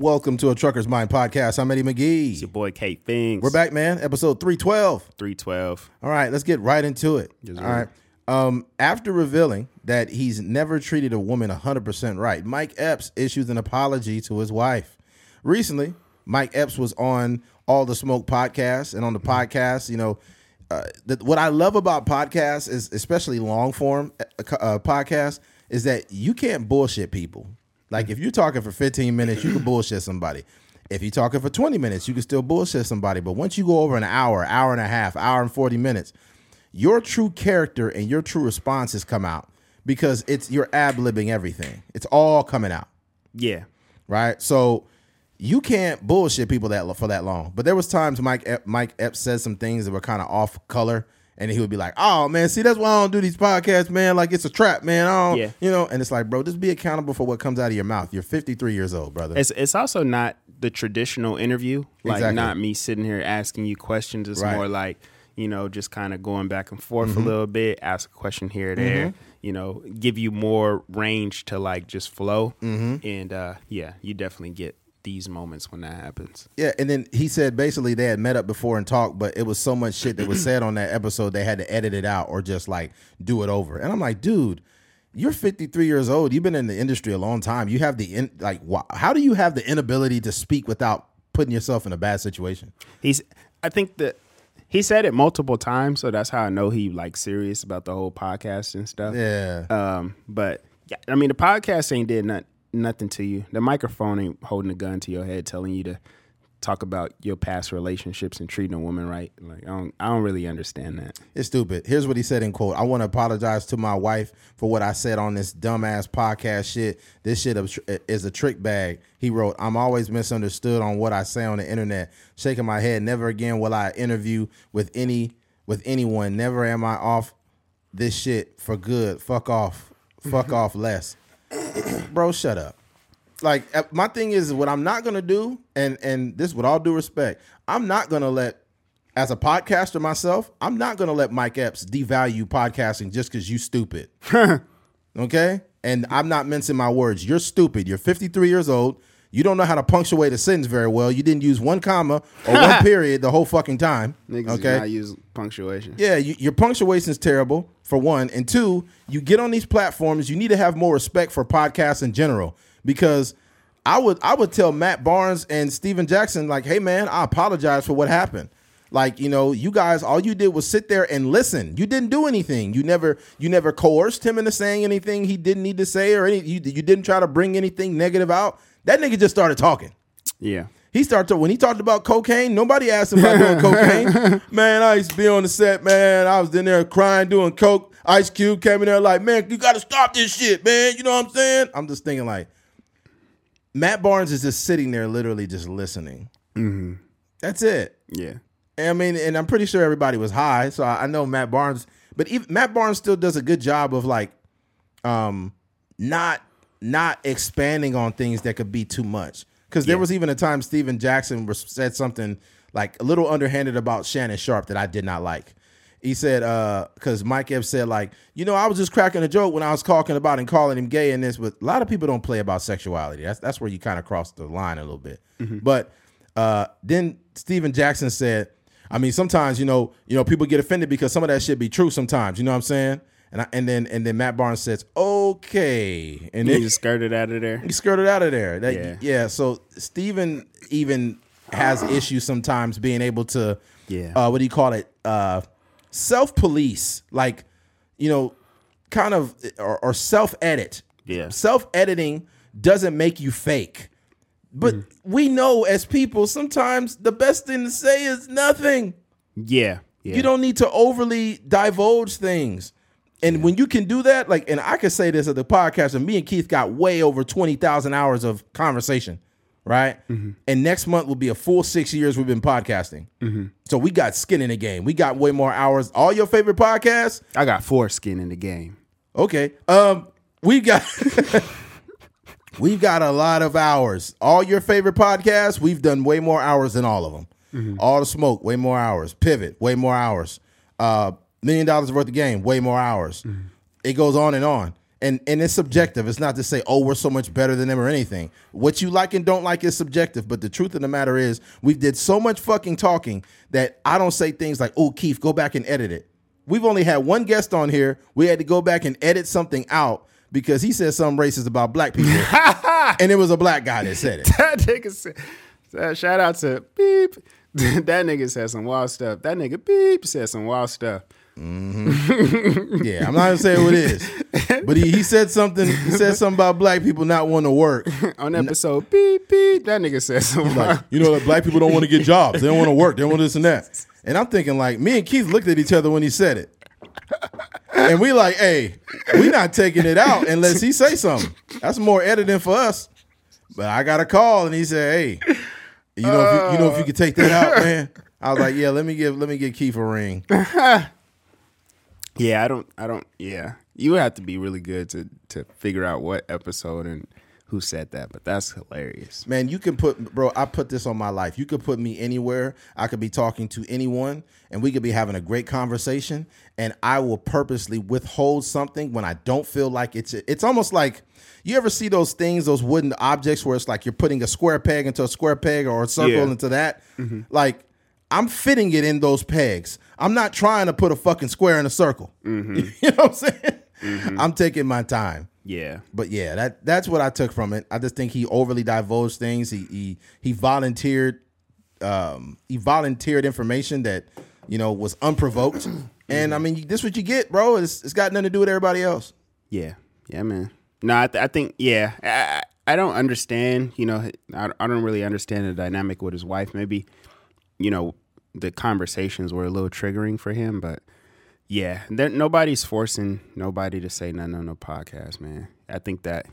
Welcome to a Trucker's Mind podcast. I'm Eddie McGee. It's your boy Kate Fings. We're back, man. Episode 312. 312. All right, let's get right into it. Yes, all right. After revealing that he's never treated a woman 100% right, Mike Epps issues an apology to his wife. Recently, Mike Epps was on All the Smoke podcast, and on the podcast, you know, what I love about podcasts is, especially long form podcasts, is that you can't bullshit people. Like if you're talking for 15 minutes, you can bullshit somebody. If you're talking for 20 minutes, you can still bullshit somebody. But once you go over an hour, hour and a half, hour and 40 minutes, your true character and your true responses come out because you're ad-libbing everything. It's all coming out. Yeah. Right? So you can't bullshit people for that long. But there was times Mike Epps said some things that were kind of off color, and he would be like, "Oh man, see, that's why I don't do these podcasts, man. Like it's a trap, man. I don't, you know." And it's like, bro, just be accountable for what comes out of your mouth. You're 53 years old, brother. It's also not the traditional interview. Like Exactly. not me sitting here asking you questions. It's Right. more like, you know, just kind of going back and forth a little bit, ask a question here or there, you know, give you more range to like just flow. And yeah, you definitely get these moments when that happens. Yeah, and then he said basically they had met up before and talked, but it was so much shit that was said on that episode they had to edit it out or just like do it over. And I'm like, dude, you're 53 years old. You've been in the industry a long time. You have how do you have the inability to speak without putting yourself in a bad situation? I think that he said it multiple times, so that's how I know he like serious about the whole podcast and stuff. Yeah. But yeah, I mean, the podcast ain't did nothing to you. The microphone ain't holding a gun to your head telling you to talk about your past relationships and treating a woman right. Like I don't really understand that. It's stupid. Here's what he said in quote: "I want to apologize to my wife for what I said on this dumbass podcast shit. This shit is a trick bag." He wrote, "I'm always misunderstood on what I say on the internet. Shaking my head. Never again will I interview with anyone. Never am I off this shit for good. Fuck off. Fuck off less." Bro, shut up. Like, my thing is, what I'm not going to do, and this with all due respect, I'm not going to let, as a podcaster myself, I'm not going to let Mike Epps devalue podcasting just because you stupid. Okay? And I'm not mincing my words. You're stupid. You're 53 years old. You don't know how to punctuate a sentence very well. You didn't use one comma or one period the whole fucking time. Niggas do not use punctuation. Yeah, your punctuation is terrible, for one. And two, you get on these platforms, you need to have more respect for podcasts in general. Because I would tell Matt Barnes and Steven Jackson, like, hey, man, I apologize for what happened. Like, you know, you guys, all you did was sit there and listen. You didn't do anything. You never coerced him into saying anything he didn't need to say, or you didn't try to bring anything negative out. That nigga just started talking. Yeah. When he talked about cocaine, nobody asked him about doing cocaine. Man, I used to be on the set, man. I was in there crying, doing coke. Ice Cube came in there like, man, you got to stop this shit, man. You know what I'm saying? I'm just thinking like, Matt Barnes is just sitting there literally just listening. Mm-hmm. That's it. Yeah. I mean, and I'm pretty sure everybody was high, so I know Matt Barnes, but even Matt Barnes still does a good job of like not expanding on things that could be too much. Because there was even a time Steven Jackson said something like a little underhanded about Shannon Sharpe that I did not like. He said, because Mike Epps said, like, you know, I was just cracking a joke when I was talking about and calling him gay and this, but a lot of people don't play about sexuality. That's where you kind of cross the line a little bit. Mm-hmm. But then Steven Jackson said, I mean, sometimes, you know, people get offended because some of that shit be true sometimes. You know what I'm saying? And then Matt Barnes says, okay. And then he just skirted out of there. He skirted out of there. Yeah. So Steven even has issues sometimes being able to, what do you call it? Self-police, like, you know, kind of, or self-edit. Yeah. Self-editing doesn't make you fake. But we know as people, sometimes the best thing to say is nothing. Yeah. You don't need to overly divulge things. And when you can do that, like, and I could say this at the podcast, and me and Keith got way over 20,000 hours of conversation, right? Mm-hmm. And next month will be a full 6 years we've been podcasting. Mm-hmm. So we got skin in the game. We got way more hours. All your favorite podcasts? I got 4 skin in the game. Okay. We've got a lot of hours. All your favorite podcasts, we've done way more hours than all of them. Mm-hmm. All the Smoke, way more hours. Pivot, way more hours. $1 Million Worth of Game, way more hours. Mm-hmm. It goes on. And it's subjective. It's not to say, oh, we're so much better than them or anything. What you like and don't like is subjective. But the truth of the matter is, we did so much fucking talking that I don't say things like, oh, Keith, go back and edit it. We've only had one guest on here. We had to go back and edit something out because he said something racist about black people. And it was a black guy that said it. That nigga said, shout out to Beep. That nigga said some wild stuff. That nigga Beep said some wild stuff. Mm-hmm. Yeah, I'm not gonna say who it is, but he said something. He said something about black people not wanting to work on episode. Beep beep. That nigga said something like, like black people don't want to get jobs. They don't want to work. They don't want this and that. And I'm thinking like, me and Keith looked at each other when he said it, and we like, hey, we not taking it out unless he say something. That's more editing for us. But I got a call and he said, hey, you know if you could take that out, man. I was like, yeah, let me give Keith a ring. Yeah, I don't. Yeah, you would have to be really good to figure out what episode and who said that, but that's hilarious. Man, you can I put this on my life. You could put me anywhere. I could be talking to anyone and we could be having a great conversation and I will purposely withhold something when I don't feel like it's almost like, you ever see those things, those wooden objects where it's like you're putting a square peg into a square peg or a circle into that? Mm-hmm. Like, I'm fitting it in those pegs. I'm not trying to put a fucking square in a circle. Mm-hmm. You know what I'm saying? Mm-hmm. I'm taking my time. Yeah. But yeah, that's what I took from it. I just think he overly divulged things. He volunteered information that, was unprovoked. And I mean, this is what you get, bro. It's got nothing to do with everybody else. Yeah. Yeah, man. No, I think, yeah. I don't understand, I don't really understand the dynamic with his wife. Maybe, the conversations were a little triggering for him, but yeah, nobody's forcing nobody to say nothing on no podcast, man. I think that,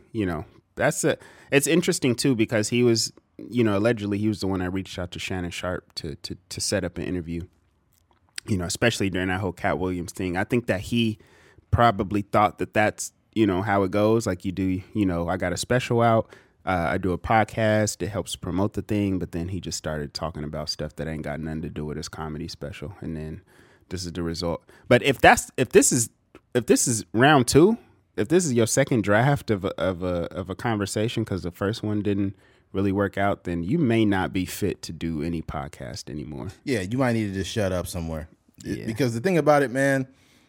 it's interesting too, because he was, allegedly he was the one that reached out to Shannon Sharpe to set up an interview, especially during that whole Cat Williams thing. I think that he probably thought that that's, how it goes. Like you do, I got a special out. I do a podcast. It helps promote the thing. But then he just started talking about stuff that ain't got nothing to do with his comedy special. And then this is the result. But if this is round two, if this is your second draft of a conversation, because the first one didn't really work out, then you may not be fit to do any podcast anymore. Yeah, you might need to just shut up somewhere. Yeah. Because the thing about it, man,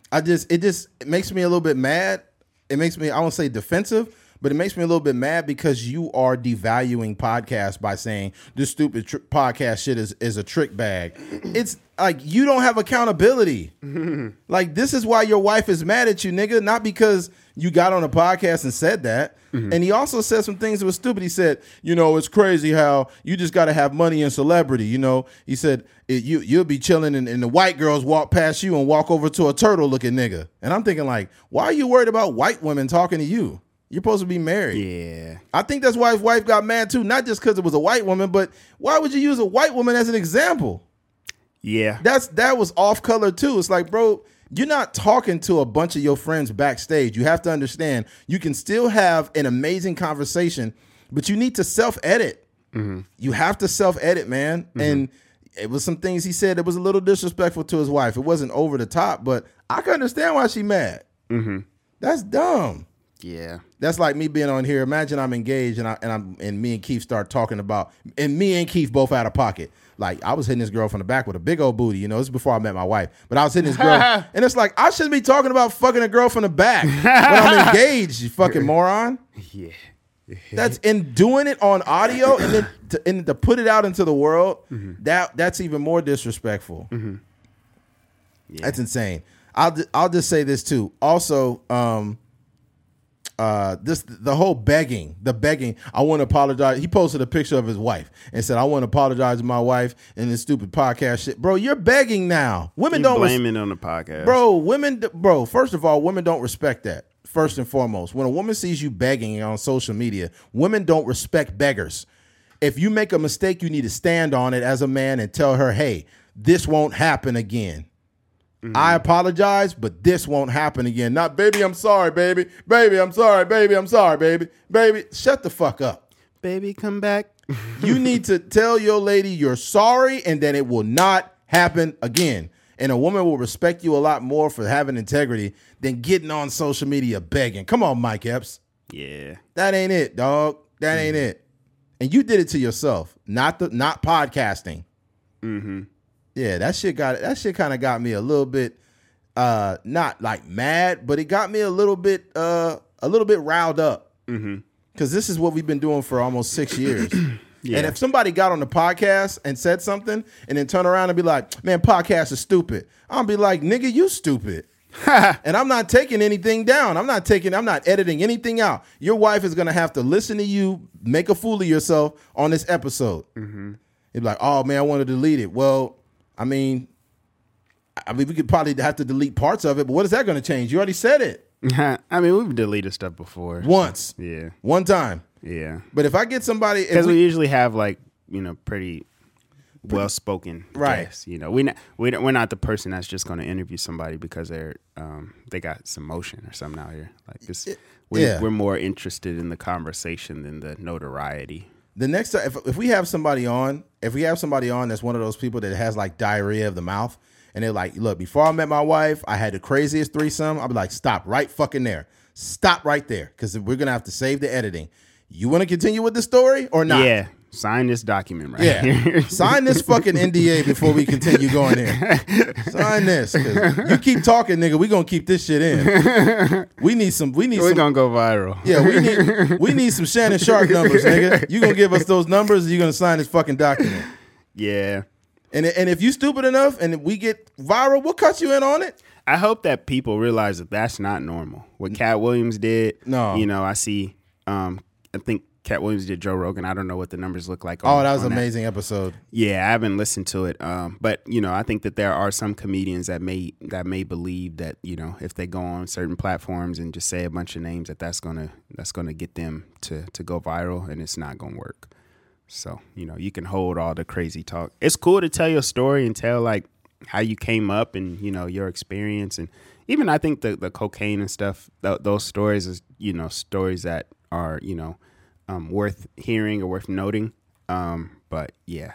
it makes me a little bit mad. It makes me, I won't say defensive, but it makes me a little bit mad because you are devaluing podcasts by saying this stupid podcast shit is a trick bag. It's like, you don't have accountability. Like, this is why your wife is mad at you, nigga, not because you got on a podcast and said that. Mm-hmm. And he also said some things that were stupid. He said, it's crazy how you just got to have money and celebrity. He said, you'll be chilling and the white girls walk past you and walk over to a turtle looking nigga. And I'm thinking like, why are you worried about white women talking to you? You're supposed to be married. Yeah. I think that's why his wife got mad too. Not just because it was a white woman, but why would you use a white woman as an example? Yeah. That was off color too. It's like, bro, you're not talking to a bunch of your friends backstage. You have to understand, you can still have an amazing conversation, but you need to self-edit. Mm-hmm. You have to self-edit, man. Mm-hmm. And it was some things he said that was a little disrespectful to his wife. It wasn't over the top, but I can understand why she mad. Mm-hmm. That's dumb. Yeah. That's like me being on here. Imagine I'm engaged and me and Keith start talking about, and me and Keith both out of pocket. Like, I was hitting this girl from the back with a big old booty. This is before I met my wife. But I was hitting this girl. And it's like, I shouldn't be talking about fucking a girl from the back when I'm engaged, you fucking moron. Yeah. That's in doing it on audio and then to put it out into the world. Mm-hmm. That's even more disrespectful. Mm-hmm. Yeah. That's insane. I'll just say this too. Also, the whole begging. I want to apologize. He posted a picture of his wife and said, I want to apologize to my wife and this stupid podcast shit. Bro, you're begging now. Women don't blaming on the podcast. Bro, first of all, women don't respect that. First and foremost, when a woman sees you begging on social media, women don't respect beggars. If you make a mistake, you need to stand on it as a man and tell her, hey, this won't happen again. Mm-hmm. I apologize, but this won't happen again. Not, baby, I'm sorry, baby. Baby, I'm sorry, baby. I'm sorry, baby. Baby, shut the fuck up. Baby, come back. You need to tell your lady you're sorry and that it will not happen again. And a woman will respect you a lot more for having integrity than getting on social media begging. Come on, Mike Epps. Yeah. That ain't it, dog. That ain't it. And you did it to yourself, not podcasting. Mm-hmm. Yeah, that shit kind of got me a little bit not like mad, but it got me a little bit riled up. Mm-hmm. Because this is what we've been doing for almost 6 years. Yeah. And if somebody got on the podcast and said something and then turn around and be like, man, podcast is stupid, I'll be like, nigga, you stupid. And I'm not taking anything down. I'm not editing anything out. Your wife is going to have to listen to you make a fool of yourself on this episode. Mm-hmm. You'd be like, oh, man, I want to delete it. Well, I mean, we could probably have to delete parts of it, but what is that going to change? You already said it. I mean, we've deleted stuff before. Once. Yeah. One time. Yeah. But if I get somebody... Because we usually have, like, pretty well-spoken right. guests. We're not the person that's just going to interview somebody because they got some motion or something out here. Like this, we're more interested in the conversation than the notoriety. The next time, if we have somebody on, that's one of those people that has like diarrhea of the mouth, and they're like, look, before I met my wife, I had the craziest threesome. I'll be like, stop right fucking there. Stop right there. Because we're going to have to save the editing. You want to continue with the story or not? Yeah. Sign this document right here. Sign this fucking NDA before we continue going there. Sign this. You keep talking, nigga. We going to keep this shit in. We're going to go viral. Yeah, we need some Shannon Sharp numbers, nigga. You going to give us those numbers or you going to sign this fucking document? Yeah. And if you stupid enough and we get viral, we'll cut you in on it. I hope that people realize that that's not normal. What Cat Williams did. No. I see, I think Cat Williams did Joe Rogan. I don't know what the numbers look like. That was an amazing episode. Yeah, I haven't listened to it. But I think that there are some comedians that may believe that, if they go on certain platforms and just say a bunch of names that's gonna get them to go viral, and it's not gonna work. So, you can hold all the crazy talk. It's cool to tell your story and tell like how you came up and, your experience. And even I think the cocaine and stuff, those stories is, stories that are, worth hearing or worth noting. But yeah,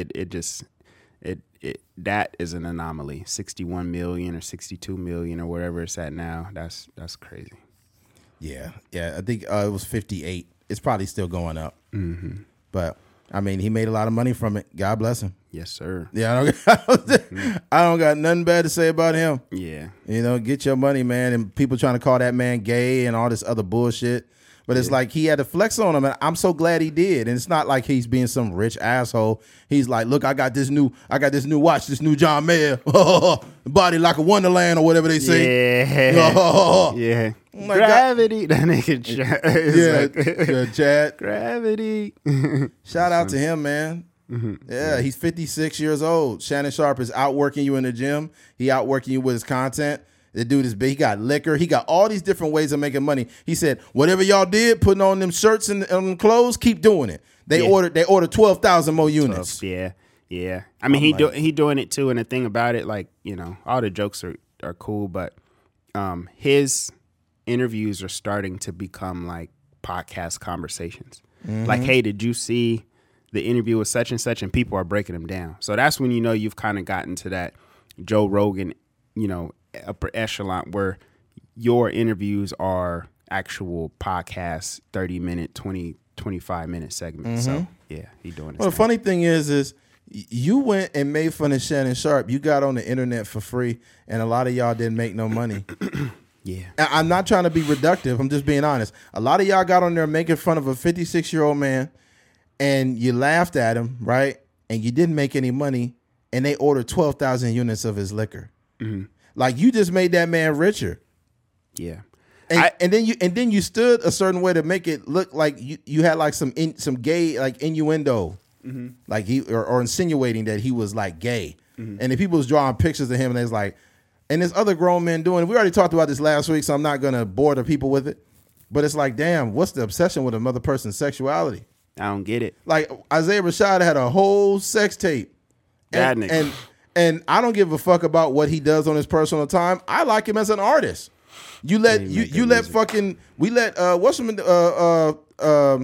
that is an anomaly. 61 million or 62 million or whatever it's at now. That's crazy. Yeah. I think it was 58. It's probably still going up. Mm-hmm. But I mean, he made a lot of money from it. God bless him. Yes, sir. Yeah, I don't got nothing bad to say about him. Yeah. Get your money, man. And people trying to call that man gay and all this other bullshit. But it's like he had to flex on him, and I'm so glad he did. And it's not like he's being some rich asshole. He's like, look, I got this new watch, this new John Mayer, body like a Wonderland or whatever they say. Yeah, yeah. Oh my Gravity, God. That nigga. Chad. Gravity. Shout out to him, man. Mm-hmm. Yeah, he's 56 years old. Shannon Sharp is outworking you in the gym. He outworking you with his content. The dude is big. He got liquor. He got all these different ways of making money. He said, whatever y'all did, putting on them shirts and clothes, keep doing it. They ordered 12,000 more units. 12, yeah. I mean, he doing it too. And the thing about it, like, all the jokes are cool, but his interviews are starting to become like podcast conversations. Mm-hmm. Like, hey, did you see the interview with such and such? And people are breaking them down. So that's when you've kind of gotten to that Joe Rogan, upper echelon where your interviews are actual podcasts, 30-minute, 20, 25-minute segments. Mm-hmm. So yeah, he doing it. Well, the funny thing is you went and made fun of Shannon Sharp. You got on the internet for free, and a lot of y'all didn't make no money. Yeah. I'm not trying to be reductive. I'm just being honest. A lot of y'all got on there making fun of a 56-year-old man, and you laughed at him, right? And you didn't make any money, and they ordered 12,000 units of his liquor. Mm-hmm. Like, you just made that man richer. Yeah. And then you stood a certain way to make it look like you had like some gay like innuendo, mm-hmm. like he or insinuating that he was like gay. Mm-hmm. And then people was drawing pictures of him, and it's like, and there's other grown men doing it. We already talked about this last week, so I'm not gonna bore the people with it. But it's like, damn, what's the obsession with another person's sexuality? I don't get it. Like, Isaiah Rashad had a whole sex tape. And I don't give a fuck about what he does on his personal time. I like him as an artist. We let what's some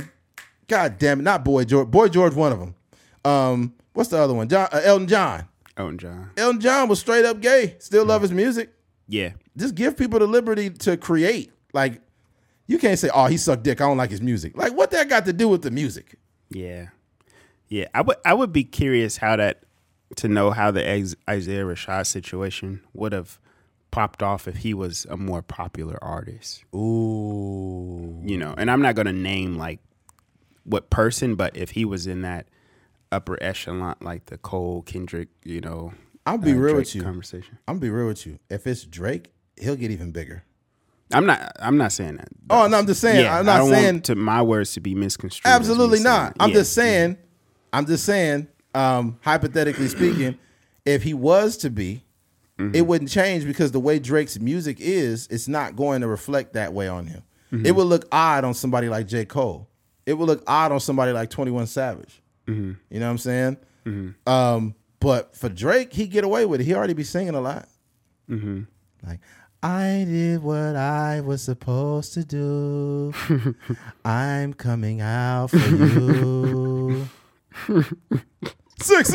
God damn it, not Boy George. Boy George, one of them. What's the other one? Elton John. Elton John. Elton John was straight up gay. Still love his music. Yeah. Just give people the liberty to create. Like, you can't say, "Oh, he sucked dick. I don't like his music." Like, what that got to do with the music? Yeah. Yeah. I would be curious to know how the Isaiah Rashad situation would have popped off if he was a more popular artist. Ooh. You know, and I'm not going to name like what person, but if he was in that upper echelon, like the Cole, Kendrick, you know, I'll be real Drake with you. Conversation. I'm be real with you. If it's Drake, he'll get even bigger. I'm not saying that. Oh, no, I'm just saying. Yeah, I'm not I don't saying want my words to be misconstrued. Absolutely as me not. saying that. I'm just saying, hypothetically speaking, if he was to be, it wouldn't change because the way Drake's music is, it's not going to reflect that way on him. It would look odd on somebody like J. Cole. It would look odd on somebody like 21 Savage. You know what I'm saying? But for Drake, he'd get away with it. He already be singing a lot. Like, I did what I was supposed to do. I'm coming out for you. Sex.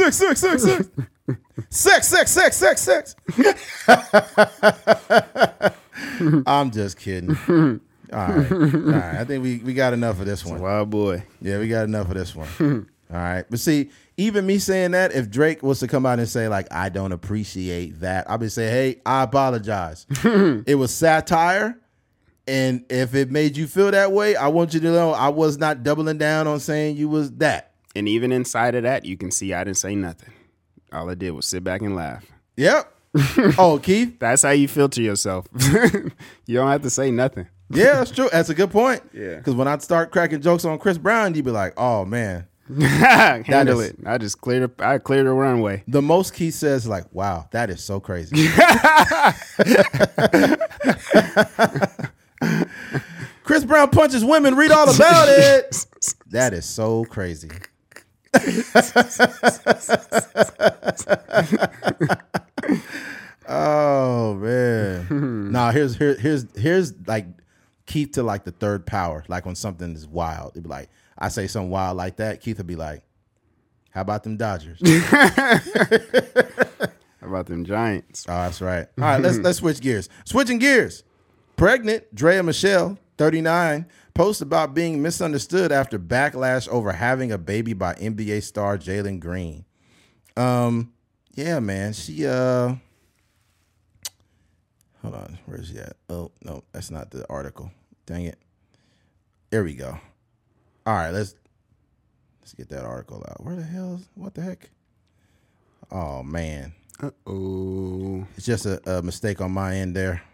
I'm just kidding. All right. I think we got enough of this one. Wild boy. Yeah, we got enough of this one. All right. But see, even me saying that, if Drake was to come out and say, like, I don't appreciate that, I'll be saying, hey, I apologize. It was satire. And if it made you feel that way, I want you to know I was not doubling down on saying you was that. And even inside of that, you can see I didn't say nothing. All I did was sit back and laugh. Yep. Oh, Keith? That's how you filter yourself. You don't have to say nothing. Yeah, that's true. That's a good point. Yeah. Because when I start cracking jokes on Chris Brown, you'd be like, oh, man. Handle it. I just cleared the runway. The most Keith says, like, wow, that is so crazy. Chris Brown punches women. Read all about it. That is so crazy. Oh man. Now here's like Keith to like the third power. Like when something is wild, it'd be like I say something wild like that. Keith would be like, "How about them Dodgers? How about them Giants?" Oh, that's right. All right, let's switch gears. Switching gears. Pregnant Drea Michelle, 39, posts about being misunderstood after backlash over having a baby by NBA star Jalen Green. Yeah, man. She hold on, where's she at? Oh, no, that's not the article. Dang it. There we go. All right, let's get that article out. Where the hell what the heck? Oh man. Uh-oh. It's just a mistake on my end there.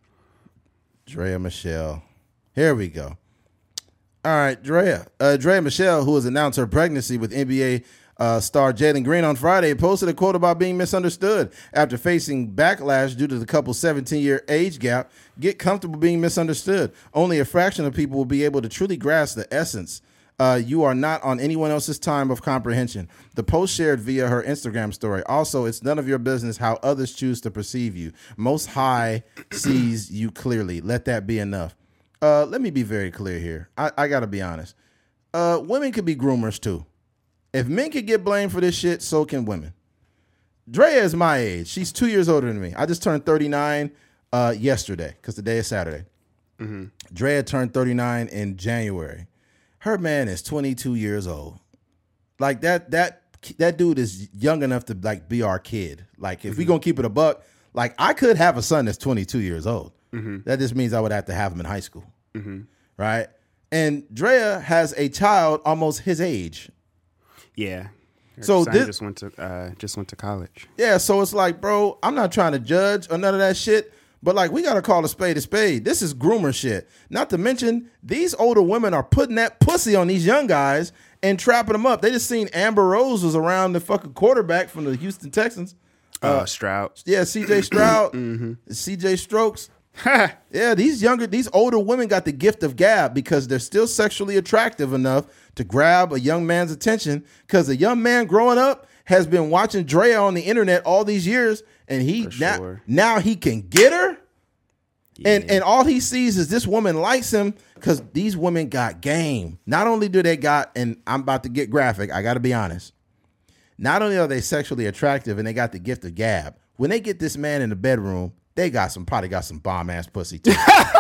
Drea Michelle. Here we go. All right, Drea Michelle, who has announced her pregnancy with NBA star Jalen Green on Friday, posted a quote about being misunderstood after facing backlash due to the couple's 17-year age gap. Get comfortable being misunderstood. Only a fraction of people will be able to truly grasp the essence. You are not on anyone else's time of comprehension. The post shared via her Instagram story. Also, it's none of your business how others choose to perceive you. Most High sees you clearly. Let that be enough. Let me be very clear here. I got to be honest. Women could be groomers too. If men could get blamed for this shit, so can women. Drea is my age. She's 2 years older than me. I just turned 39 yesterday because today is Saturday. Mm-hmm. Drea turned 39 in January. Her man is 22 years old. Like that dude is young enough to like be our kid. Like if we gonna keep it a buck, like I could have a son that's 22 years old. Mm-hmm. That just means I would have to have him in high school, right? And Drea has a child almost his age. Yeah. So this just went to college. Yeah, so it's like, bro, I'm not trying to judge or none of that shit. But, like, we got to call a spade a spade. This is groomer shit. Not to mention, these older women are putting that pussy on these young guys and trapping them up. They just seen Amber Rose was around the fucking quarterback from the Houston Texans. Stroud. Yeah, C.J. Stroud. C.J. Strokes. Yeah, these older women got the gift of gab because they're still sexually attractive enough to grab a young man's attention because a young man growing up has been watching Drea on the internet all these years, and now he can get her. Yeah. And all he sees is this woman likes him because these women got game. Not only do they got, and I'm about to get graphic, I got to be honest. not only are they sexually attractive and they got the gift of gab, when they get this man in the bedroom, they probably got some bomb ass pussy too.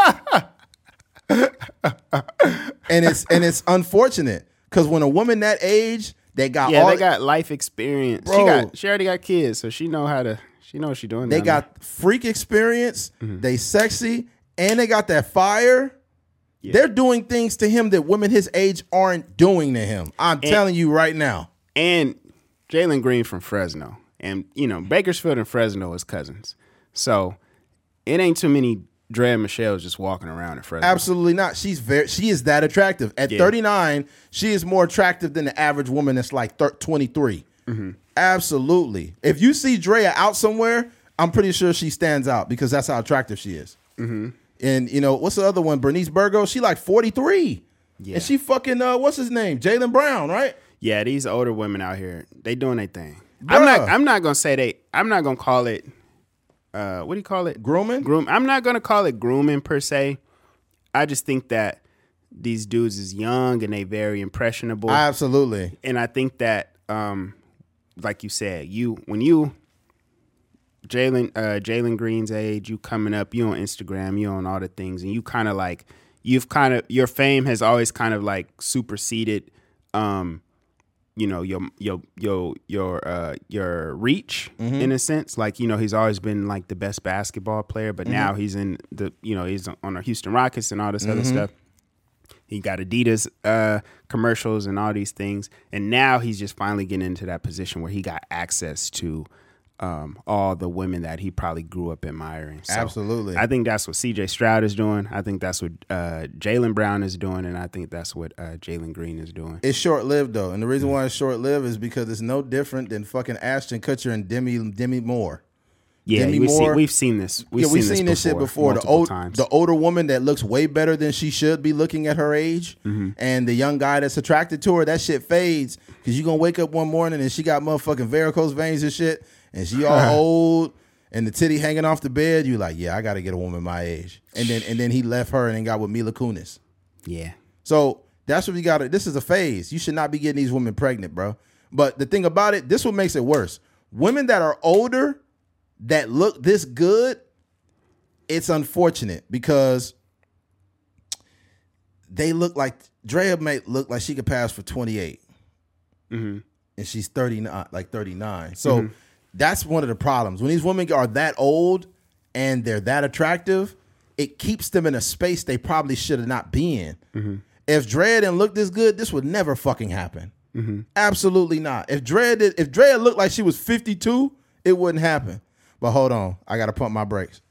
and it's unfortunate because when a woman that age, they got they got life experience. Bro, she already got kids, so she know what she's doing. They got freak experience. They sexy, and they got that fire. Yeah. They're doing things to him that women his age aren't doing to him. I'm telling you right now. And Jalen Green from Fresno, and Bakersfield and Fresno is cousins, so it ain't too many Drea Michelle's just walking around in Fresno. Absolutely not. She is that attractive. At 39, she is more attractive than the average woman that's like 23. Absolutely. If you see Drea out somewhere, I'm pretty sure she stands out because that's how attractive she is. And what's the other one? Bernice Burgos. She like 43. Yeah. And she fucking what's his name? Jaylen Brown, right? Yeah, these older women out here, they doing their thing. I'm not gonna say I'm not gonna call it. What do you call it? Grooming? I'm not going to call it grooming per se. I just think that these dudes is young and they very impressionable. Absolutely. And I think that, like you said, Jalen Green's age, you coming up, you on Instagram, you on all the things, and you kind of like, your fame has always kind of like superseded, your reach in a sense. Like, he's always been like the best basketball player, but now he's in he's on the Houston Rockets and all this other stuff. He got Adidas commercials and all these things. And now he's just finally getting into that position where he got access to all the women that he probably grew up admiring. So absolutely. I think that's what CJ Stroud is doing. I think that's what Jaylen Brown is doing. And I think that's what Jalen Green is doing. It's short-lived, though. And the reason why it's short-lived is because it's no different than fucking Ashton Kutcher and Demi Moore. Yeah, we've seen this. We've seen this shit before. The older woman that looks way better than she should be looking at her age, and the young guy that's attracted to her, that shit fades because you're going to wake up one morning and she got motherfucking varicose veins and shit, and she all old and the titty hanging off the bed. You like, yeah, I got to get a woman my age. And then he left her and got with Mila Kunis. Yeah. So that's what we got. This is a phase. You should not be getting these women pregnant, bro. But the thing about it, this what makes it worse. Women that are older that look this good, it's unfortunate because they look like Drea may look like she could pass for 28, and she's 39. So that's one of the problems. When these women are that old and they're that attractive, it keeps them in a space they probably should have not been. If Drea didn't look this good, this would never fucking happen. Absolutely not. If Drea looked like she was 52, it wouldn't happen. But hold on, I gotta pump my brakes.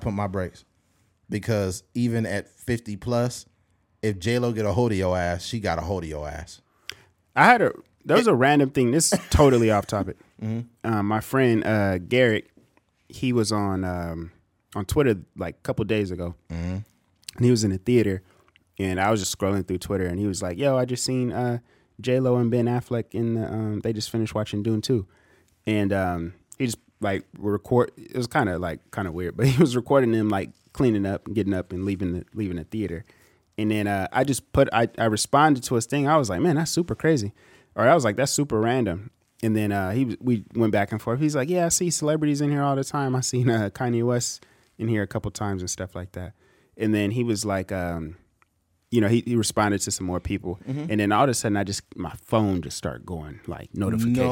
Because even at 50 plus, if J-Lo get a hold of your ass, she got a hold of your ass. There was a random thing. This is totally off topic. My friend Garrett, he was on Twitter like a couple days ago, and he was in the theater, and I was just scrolling through Twitter, and he was like, "Yo, I just seen J-Lo and Ben Affleck in the they just finished watching Dune 2," and he just like record. It was kind of weird, but he was recording them like cleaning up and getting up and leaving the theater. And then I responded to his thing. I was like, man, that's super crazy. Or I was like, that's super random. And then we went back and forth. He's like, yeah, I see celebrities in here all the time. I seen Kanye West in here a couple times and stuff like that. And then he was like, he responded to some more people. And then all of a sudden my phone just started going like notification,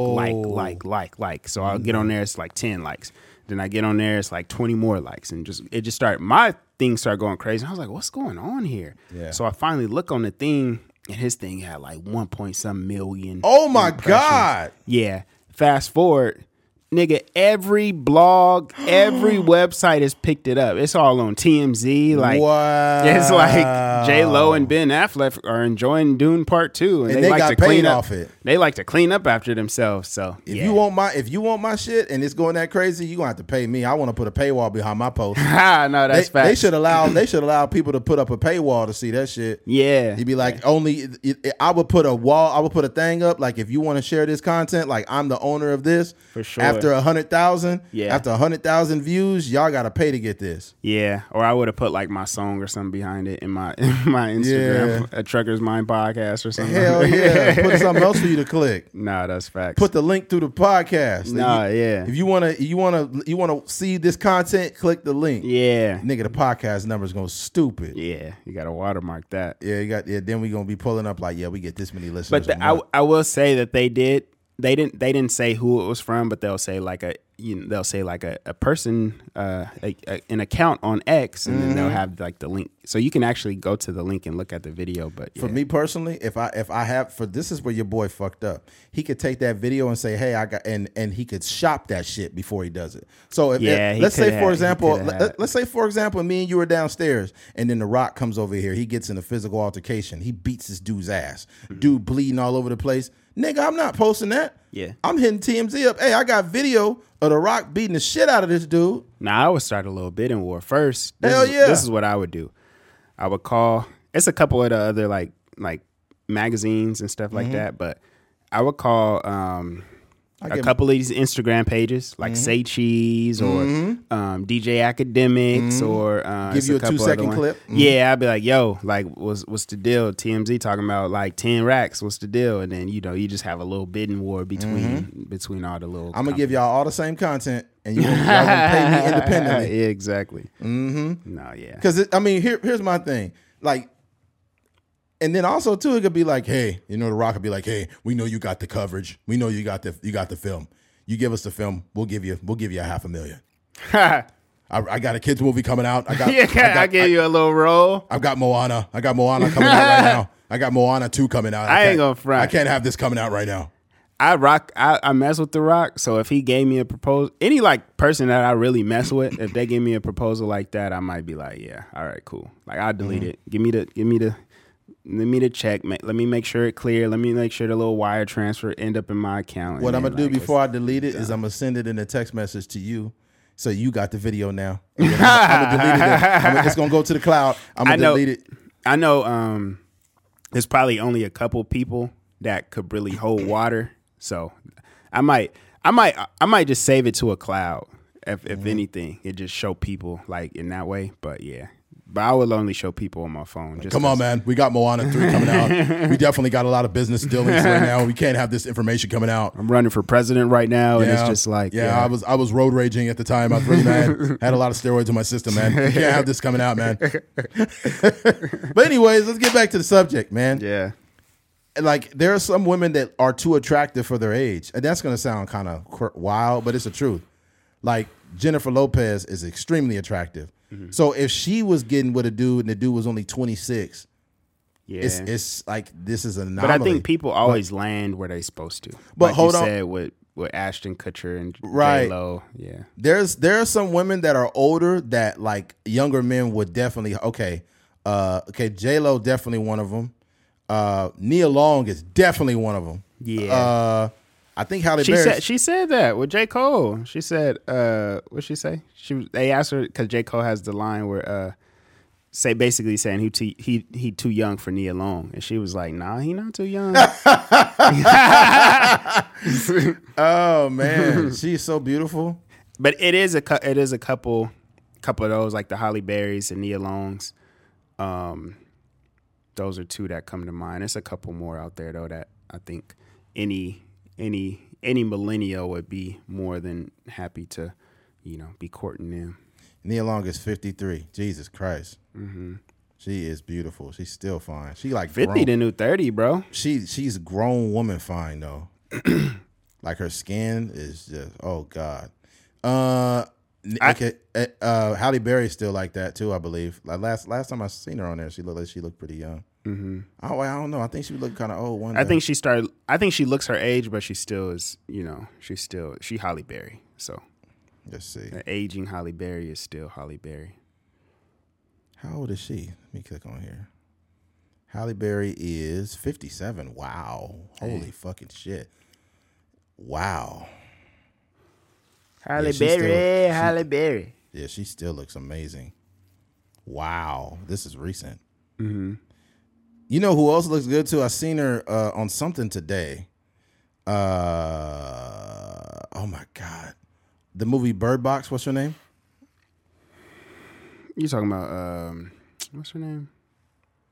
like. So I'll get on there, it's like 10 likes. Then I get on there, it's like 20 more likes. And my thing started going crazy. I was like, what's going on here? Yeah. So I finally look on the thing, and his thing had like 1.some million. Oh my God. Yeah. Fast forward. Nigga, every blog, every website has picked it up. It's all on TMZ. Like, wow. It's like J-Lo and Ben Affleck are enjoying Dune Part 2, and they like to clean off it. They like to clean up after themselves. So if you want my shit and it's going that crazy, you gonna have to pay me. I want to put a paywall behind my post. No, that's facts. They should allow people to put up a paywall to see that shit. Yeah, you'd be like I would put a wall. I would put a thing up like if you want to share this content, like I'm the owner of this. For sure. After 100,000, after 100,000 views, y'all gotta pay to get this. Yeah, or I would have put like my song or something behind it in my my Instagram, a Trucker's Mind podcast or something. Hell yeah. Put something else for you to click. Nah, that's facts. Put the link through the podcast. Nah, yeah. If you wanna see this content, click the link. Yeah. Nigga, the podcast number's going stupid. Yeah. You gotta watermark that. Yeah, then we gonna be pulling up like, yeah, we get this many listeners. But I will say that they didn't say who it was from, but they'll say like a person, an account on X, and then they'll have like the link, so you can actually go to the link and look at the video. But yeah. For me personally, if I have this is where your boy fucked up. He could take that video and say, hey, I got, and he could shop that shit before he does it. So let's say for example, me and you were downstairs, and then The Rock comes over here. He gets in a physical altercation. He beats this dude's ass. Dude bleeding all over the place. Nigga, I'm not posting that. Yeah. I'm hitting TMZ up. Hey, I got video of The Rock beating the shit out of this dude. Now, I would start a little bidding war first. This is what I would do. I would call, it's a couple of the other like magazines and stuff like that, but I would call a couple of these Instagram pages like Say Cheese or DJ Academics or give you a 2-second clip. Yeah, I'd be like, yo, like what's the deal? TMZ talking about like 10 racks. What's the deal? And then you just have a little bidding war between all the little. I'm gonna give y'all all the same content, and y'all gonna pay me independently. Yeah, exactly. No, yeah. Because here's my thing, like. And then also too, it could be like, hey, The Rock could be like, hey, we know you got the coverage. We know you got the film. You give us the film, we'll give you $500,000. I got a kids movie coming out. I gave you a little role. I've got Moana. I got Moana coming out right now. I got Moana 2 coming out. I ain't gonna front. I can't have this coming out right now. I mess with The Rock, so if he gave me a proposal, any like person that I really mess with, if they give me a proposal like that, I might be like, yeah, all right, cool. Like I'll delete it. Give me the check. Let me make sure it clear. Let me make sure the little wire transfer end up in my account. What I'm gonna do before I delete it is I'm gonna send it in a text message to you, so you got the video now. I'm gonna delete it. It's gonna go to the cloud. I'm gonna delete it. I know. There's probably only a couple people that could really hold water, so I might just save it to a cloud. If anything, it just show people like in that way. But yeah. But I will only show people on my phone. Come on, man. We got Moana 3 coming out. We definitely got a lot of business dealings right now. We can't have this information coming out. I'm running for president right now, and it's just like... I was road raging at the time. I was really mad. Had a lot of steroids in my system, man. We can't have this coming out, man. But anyways, let's get back to the subject, man. Yeah. Like, there are some women that are too attractive for their age. And that's going to sound kind of wild, but it's the truth. Like, Jennifer Lopez is extremely attractive. So if she was getting with a dude and the dude was only 26, it's like this is an anomaly. But I think people always land where they're supposed to. But like hold you on, said with Ashton Kutcher and J-Lo, yeah. There are some women that are older that like younger men would definitely J-Lo definitely one of them. Nia Long is definitely one of them. Yeah. I think Halle Berry. She said that with J. Cole. She said, what'd she say? They asked her because J. Cole has the line where basically saying he too young for Nia Long, and she was like, nah, he not too young. Oh man, she's so beautiful. But it is a couple of those like the Halle Berrys and Nia Longs. Those are 2 that come to mind. There's a couple more out there though that I think any millennial would be more than happy to, be courting them. Nia Long is 53. Jesus Christ. Mm-hmm. She is beautiful. She's still fine. She like 50 the new 30, bro. She's a grown woman fine though. Like her skin is just God. Halle Berry is still like that too, I believe. Like last time I seen her on there, she looked pretty young. Mm-hmm. I don't know. I think she looked kind of old one day. I think she looks her age, but she still is. She Halle Berry. So let's see. The aging Halle Berry is still Halle Berry. How old is she? Let me click on here. Halle Berry is 57. Wow. Holy fucking shit. Wow. Halle Berry. Yeah, she still looks amazing. Wow. This is recent. Mm-hmm. You know who else looks good too? I seen her on something today. Oh my God. The movie Bird Box, what's her name? You talking about what's her name?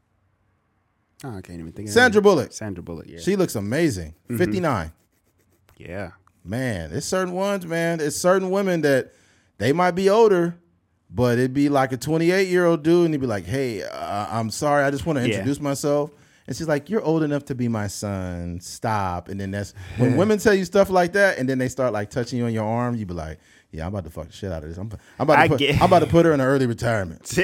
Oh, I can't even think of Sandra Bullock. Sandra Bullock, yeah. She looks amazing. 59. Yeah. Man, there's certain ones, man. There's certain women that they might be older, but it'd be like a 28-year-old dude, and he'd be like, hey, I'm sorry. I just want to introduce myself. And she's like, you're old enough to be my son. Stop. And then that's when women tell you stuff like that, and then they start like touching you on your arm, you be like, yeah, I'm about to fuck the shit out of this. I'm about to put her in an early retirement.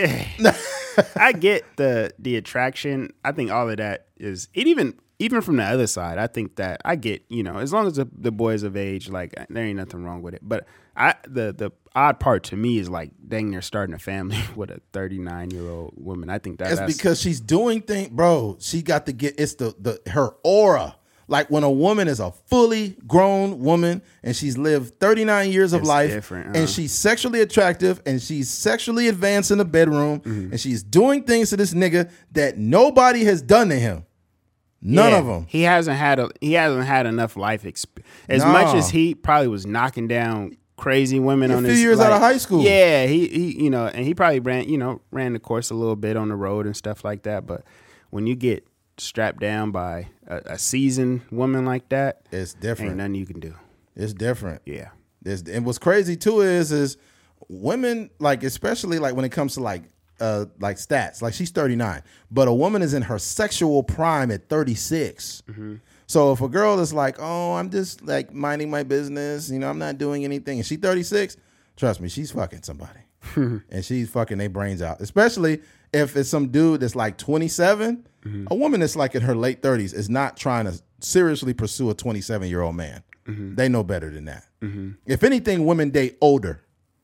I get the attraction. I think all of that is it. Even from the other side, I think that I get, as long as the boy's of age, like there ain't nothing wrong with it. But the odd part to me is like, dang, they're starting a family with a 39-year-old woman. I think that's because she's doing things, bro. She got to get her aura. Like when a woman is a fully grown woman and she's lived 39 years of life and she's sexually attractive and she's sexually advanced in the bedroom and she's doing things to this nigga that nobody has done to him. None of them. He hasn't had enough life experience. As much as he probably was knocking down crazy women on his, a few years out of high school. Yeah, he and he probably ran the course a little bit on the road and stuff like that. But when you get strapped down by a seasoned woman like that, it's different. Ain't nothing you can do. It's different. Yeah. And what's crazy too is women, like, especially like when it comes to like stats, like she's 39, but a woman is in her sexual prime at 36. So if a girl is like, oh, I'm just like minding my business, I'm not doing anything, and she's 36, trust me, she's fucking somebody. And she's fucking their brains out. Especially if it's some dude that's like 27, a woman that's like in her late 30s is not trying to seriously pursue a 27-year-old man. They know better than that. If anything, women date older.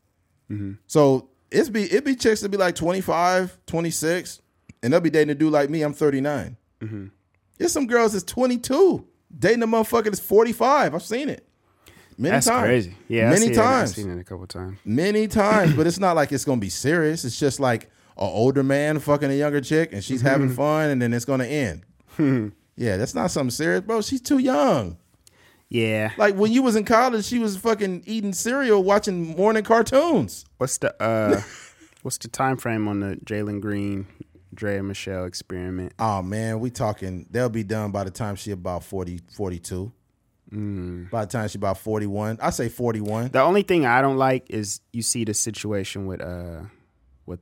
So it'd be chicks that be like 25, 26, and they'll be dating a dude like me. I'm 39. There's some girls that's 22 dating a motherfucker that's 45. I've seen it. That's crazy. Yeah, many times. I've seen it a couple times. Many times, but it's not like it's gonna be serious. It's just like an older man fucking a younger chick, and she's having fun, and then it's gonna end. Yeah, that's not something serious, bro. She's too young. Yeah. Like when you was in college, she was fucking eating cereal, watching morning cartoons. What's the time frame on the Jalen Green, Drea Michelle experiment? Oh man, we talking. They'll be done by the time she about 40, 42. By the time she's about 41, I say 41. The only thing I don't like is you see the situation with what's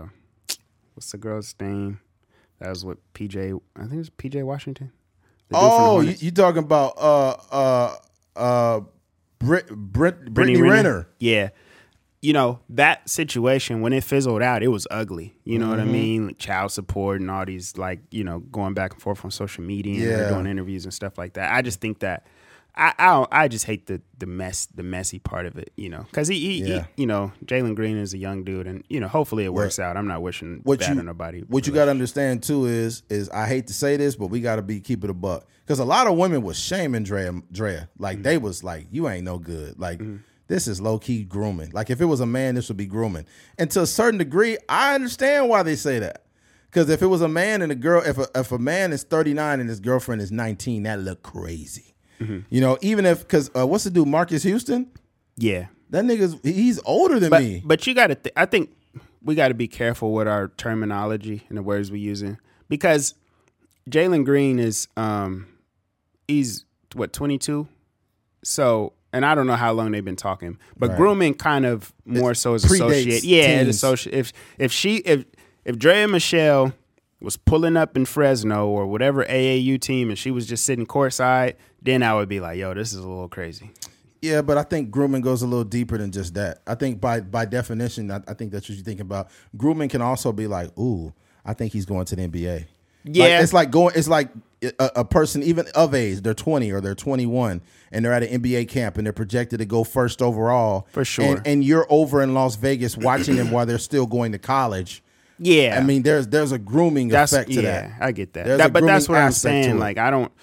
the girl's name? That was with PJ. I think it was PJ Washington. Oh, you talking about Brittany Renner? Yeah. That situation, when it fizzled out, it was ugly. You know what I mean? Like child support and all these, like, going back and forth on social media and her doing interviews and stuff like that. I just think that I just hate the messy part of it, because he Jalen Green is a young dude, and hopefully it works out. I'm not wishing bad on nobody. What you got to understand too is I hate to say this, but we got to keep it a buck, because a lot of women was shaming Drea, like they was like, you ain't no good, like this is low key grooming. Like if it was a man, this would be grooming, and to a certain degree, I understand why they say that. Because if it was a man and a girl, if a man is 39 and his girlfriend is 19, that look crazy. Even if, because what's the dude, Marcus Houston? Yeah. That he's older than me. But you got to, I think we got to be careful with our terminology and the words we're using, because Jalen Green is, he's 22? So, and I don't know how long they've been talking, but grooming kind of more so is associated. Yeah, it associated. If Drea Michelle was pulling up in Fresno or whatever AAU team and she was just sitting courtside, then I would be like, yo, this is a little crazy. Yeah, but I think grooming goes a little deeper than just that. I think by definition, I think that's what you're thinking about. Grooming can also be like, ooh, I think he's going to the NBA. Yeah. It's like a person even of age, they're 20 or they're 21 and they're at an NBA camp and they're projected to go first overall. For sure. And you're over in Las Vegas watching them while they're still going to college. Yeah, I mean, there's a grooming effect to that. I get that. But that's what I'm saying. Like,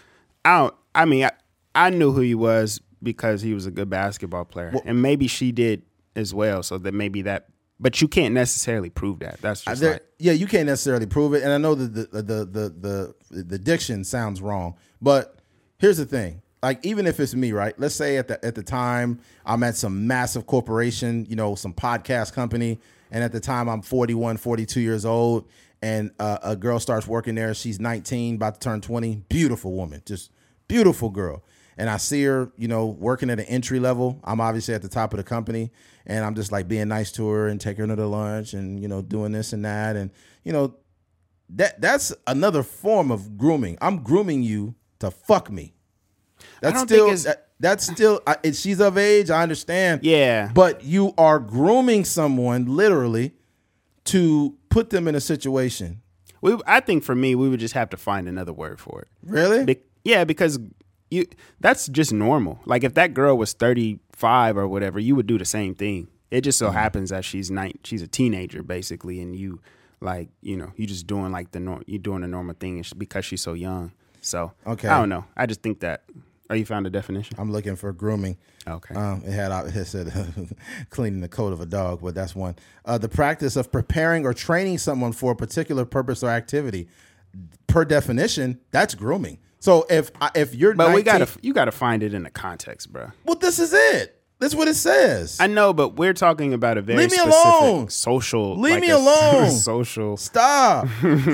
I mean, I knew who he was because he was a good basketball player, and maybe she did as well. So that maybe that, but you can't necessarily prove that. That's just you can't necessarily prove it. And I know that the diction sounds wrong, but here's the thing. Like, even if it's me, right? Let's say at the time I'm at some massive corporation, some podcast company. And at the time I'm 41, 42 years old, and a girl starts working there. She's 19, about to turn 20. Beautiful woman, just beautiful girl. And I see her, working at an entry level. I'm obviously at the top of the company, and I'm just like being nice to her and taking her to lunch and, doing this and that. And, that's another form of grooming. I'm grooming you to fuck me. That's still, she's of age. I understand. Yeah. But you are grooming someone literally to put them in a situation. I think for me, we would just have to find another word for it. Really? Yeah, because that's just normal. Like if that girl was 35 or whatever, you would do the same thing. It just so happens that she's a teenager basically, and you you just doing like you're doing the normal thing because she's so young. So okay. I don't know. I just think that. Oh, you found a definition? I'm looking for grooming. Okay. It said cleaning the coat of a dog, but that's one. The practice of preparing or training someone for a particular purpose or activity. Per definition, that's grooming. So if you're, but 19, you gotta find it in the context, bro. Well, this is it. That's what it says. I know, but we're talking about a very specific alone. Social. Leave me alone. Social. Stop.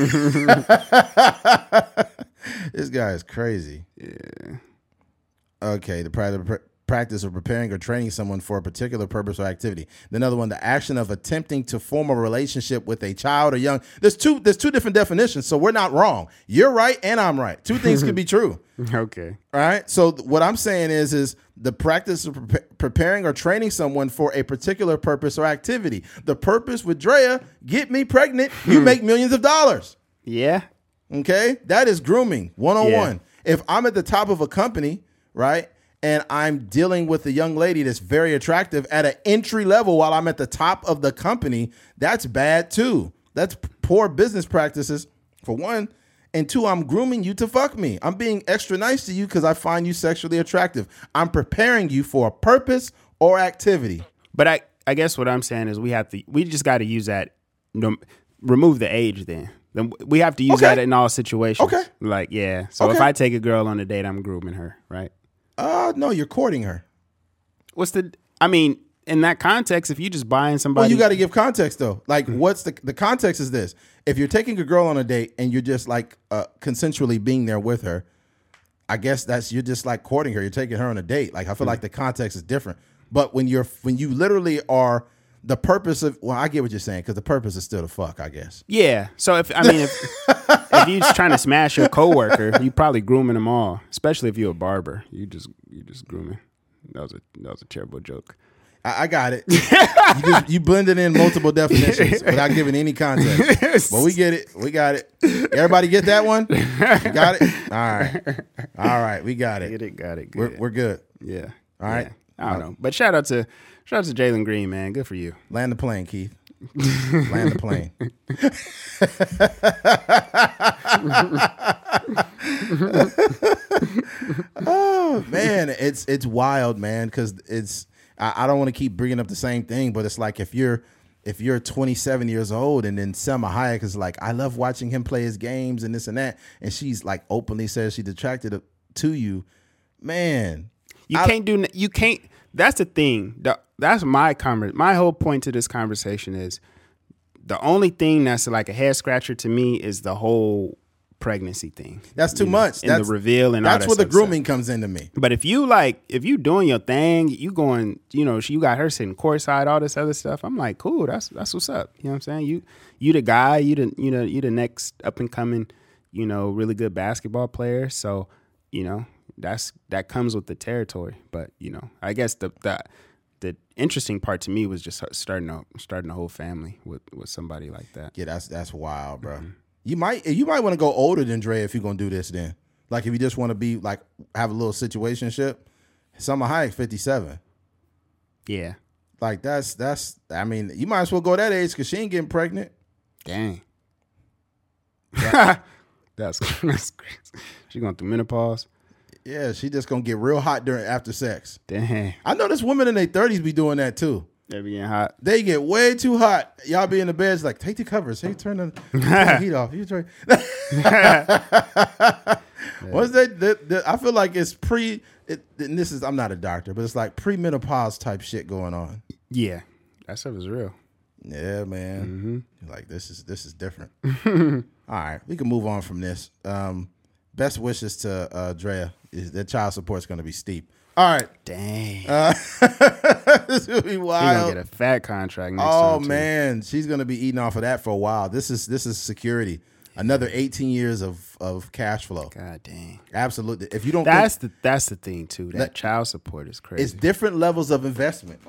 This guy is crazy. Yeah. Okay, the practice of preparing or training someone for a particular purpose or activity. Another one, the action of attempting to form a relationship with a child or young. There's two different definitions, so we're not wrong. You're right and I'm right. Two things can be true. Okay. All right. So what I'm saying is the practice of preparing or training someone for a particular purpose or activity. The purpose with Drea, get me pregnant, you make millions of dollars. Yeah. Okay. That is grooming 101. Yeah. If I'm at the top of a company, right, and I'm dealing with a young lady that's very attractive at an entry level while I'm at the top of the company, that's bad too. That's poor business practices, for one. And two, I'm grooming you to fuck me. I'm being extra nice to you because I find you sexually attractive. I'm preparing you for a purpose or activity. But I guess what I'm saying is we just got to use that, remove the age then. Then we have to use that in all situations. Okay. Like, yeah. So if I take a girl on a date, I'm grooming her, right? No, you're courting her. In that context, if you just buying somebody. Well, you got to give context though. Like what's the context is this. If you're taking a girl on a date and you're just like consensually being there with her, I guess you're just like courting her. You're taking her on a date. Like I feel like the context is different. But when you literally are the purpose of, well, I get what you're saying because the purpose is still to fuck, I guess. Yeah. So if you're just trying to smash your coworker, you probably grooming them all. Especially if you're a barber, you just grooming. That was a terrible joke. I got it. You blended in multiple definitions without giving any context. But we get it. We got it. Everybody get that one? You got it? All right. We got it. Got it. We're good. Yeah. All right. Yeah. I don't know. But shout out to Jalen Green, man. Good for you. Land the plane, Keith. Land the plane. Oh man, it's wild, man, because I don't want to keep bringing up the same thing, but it's like if you're 27 years old and then Selma Hayek is like, I love watching him play his games and this and that, and she's like openly says she's attracted to you, man. You can't. That's the thing. That's my whole point to this conversation is the only thing that's like a head scratcher to me is the whole pregnancy thing. That's too much. And the reveal and all that. That's where the grooming comes into me. But if you doing your thing, you going, you got her sitting courtside, all this other stuff. I'm like, cool. That's what's up. You know what I'm saying? You the guy. You the next up and coming, really good basketball player. So, that comes with the territory. But I guess the interesting part to me was just starting a whole family with somebody like that. Yeah, that's wild, bro. Mm-hmm. You might want to go older than Dre if you're gonna do this. Then, like, if you just want to be like have a little situationship. Selma Hayek 57. Yeah, like that's. I mean, you might as well go that age because she ain't getting pregnant. Dang. That's crazy. She going through menopause. Yeah, she just gonna get real hot after sex. Dang. I know this women in their 30s be doing that too. They be getting hot. They get way too hot. Y'all be in the beds like, take the covers. Hey, turn the heat off. You turn. What's that? I feel like it's and I'm not a doctor, but it's like premenopause type shit going on. Yeah, that stuff is real. Yeah, man. Like this is different. All right, we can move on from this. Best wishes to Drea. Their child support is going to be steep. All right. Dang. This will be wild. She's going to get a fat contract next time. Oh, man. She's going to be eating off of that for a while. This is security. Another 18 years of cash flow. God dang. Absolutely. If you don't that's the thing too. That child support is crazy. It's different levels of investment.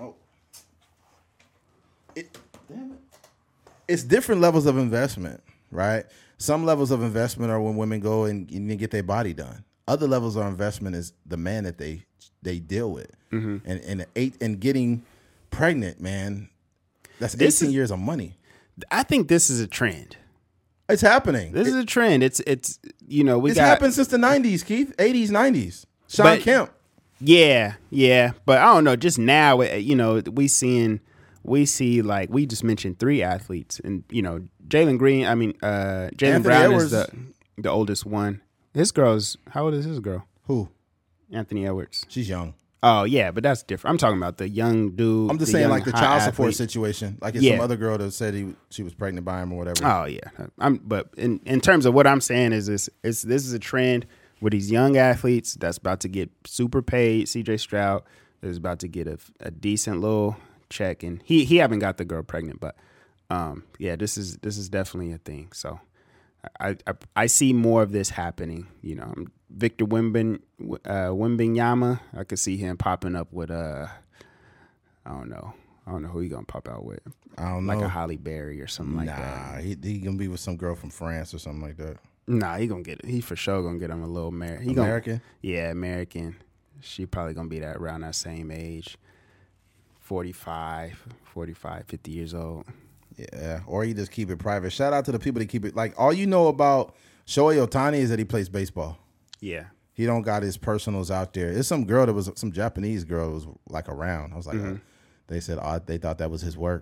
It's different levels of investment, right? Some levels of investment are when women go and get their body done. Other levels of investment is the man that they deal with. And getting pregnant, man, that's 18 years of money. I think this is a trend. It's happening. This is a trend. It's it's happened since the 90s, Keith. 80s, 90s. Sean Kemp. Yeah. But I don't know. Just now, we see like we just mentioned 3 athletes, and Jalen Brown Edwards is the oldest one. How old is his girl? Who? Anthony Edwards. She's young. Oh yeah, but that's different. I'm talking about the young dude. I'm just saying like the child support situation. Like it's some other girl that said she was pregnant by him or whatever. Oh yeah. But in terms of what I'm saying is this is a trend with these young athletes that's about to get super paid. CJ Stroud is about to get a decent little check, and he haven't got the girl pregnant, but this is definitely a thing. So I see more of this happening. Victor Wembanyama, I could see him popping up with I don't know who he gonna pop out with. I don't know, like a Holly Berry or something like that. Nah, he gonna be with some girl from France or something like that. Nah, he for sure gonna get him a little American. American. She probably gonna be around that same age, 45, 50 years old. Yeah, or you just keep it private. Shout out to the people that keep it. Like, all you know about Shohei Ohtani is that he plays baseball. Yeah. He don't got his personals out there. It's some Japanese girl that was like around. I was like, they said they thought that was his work.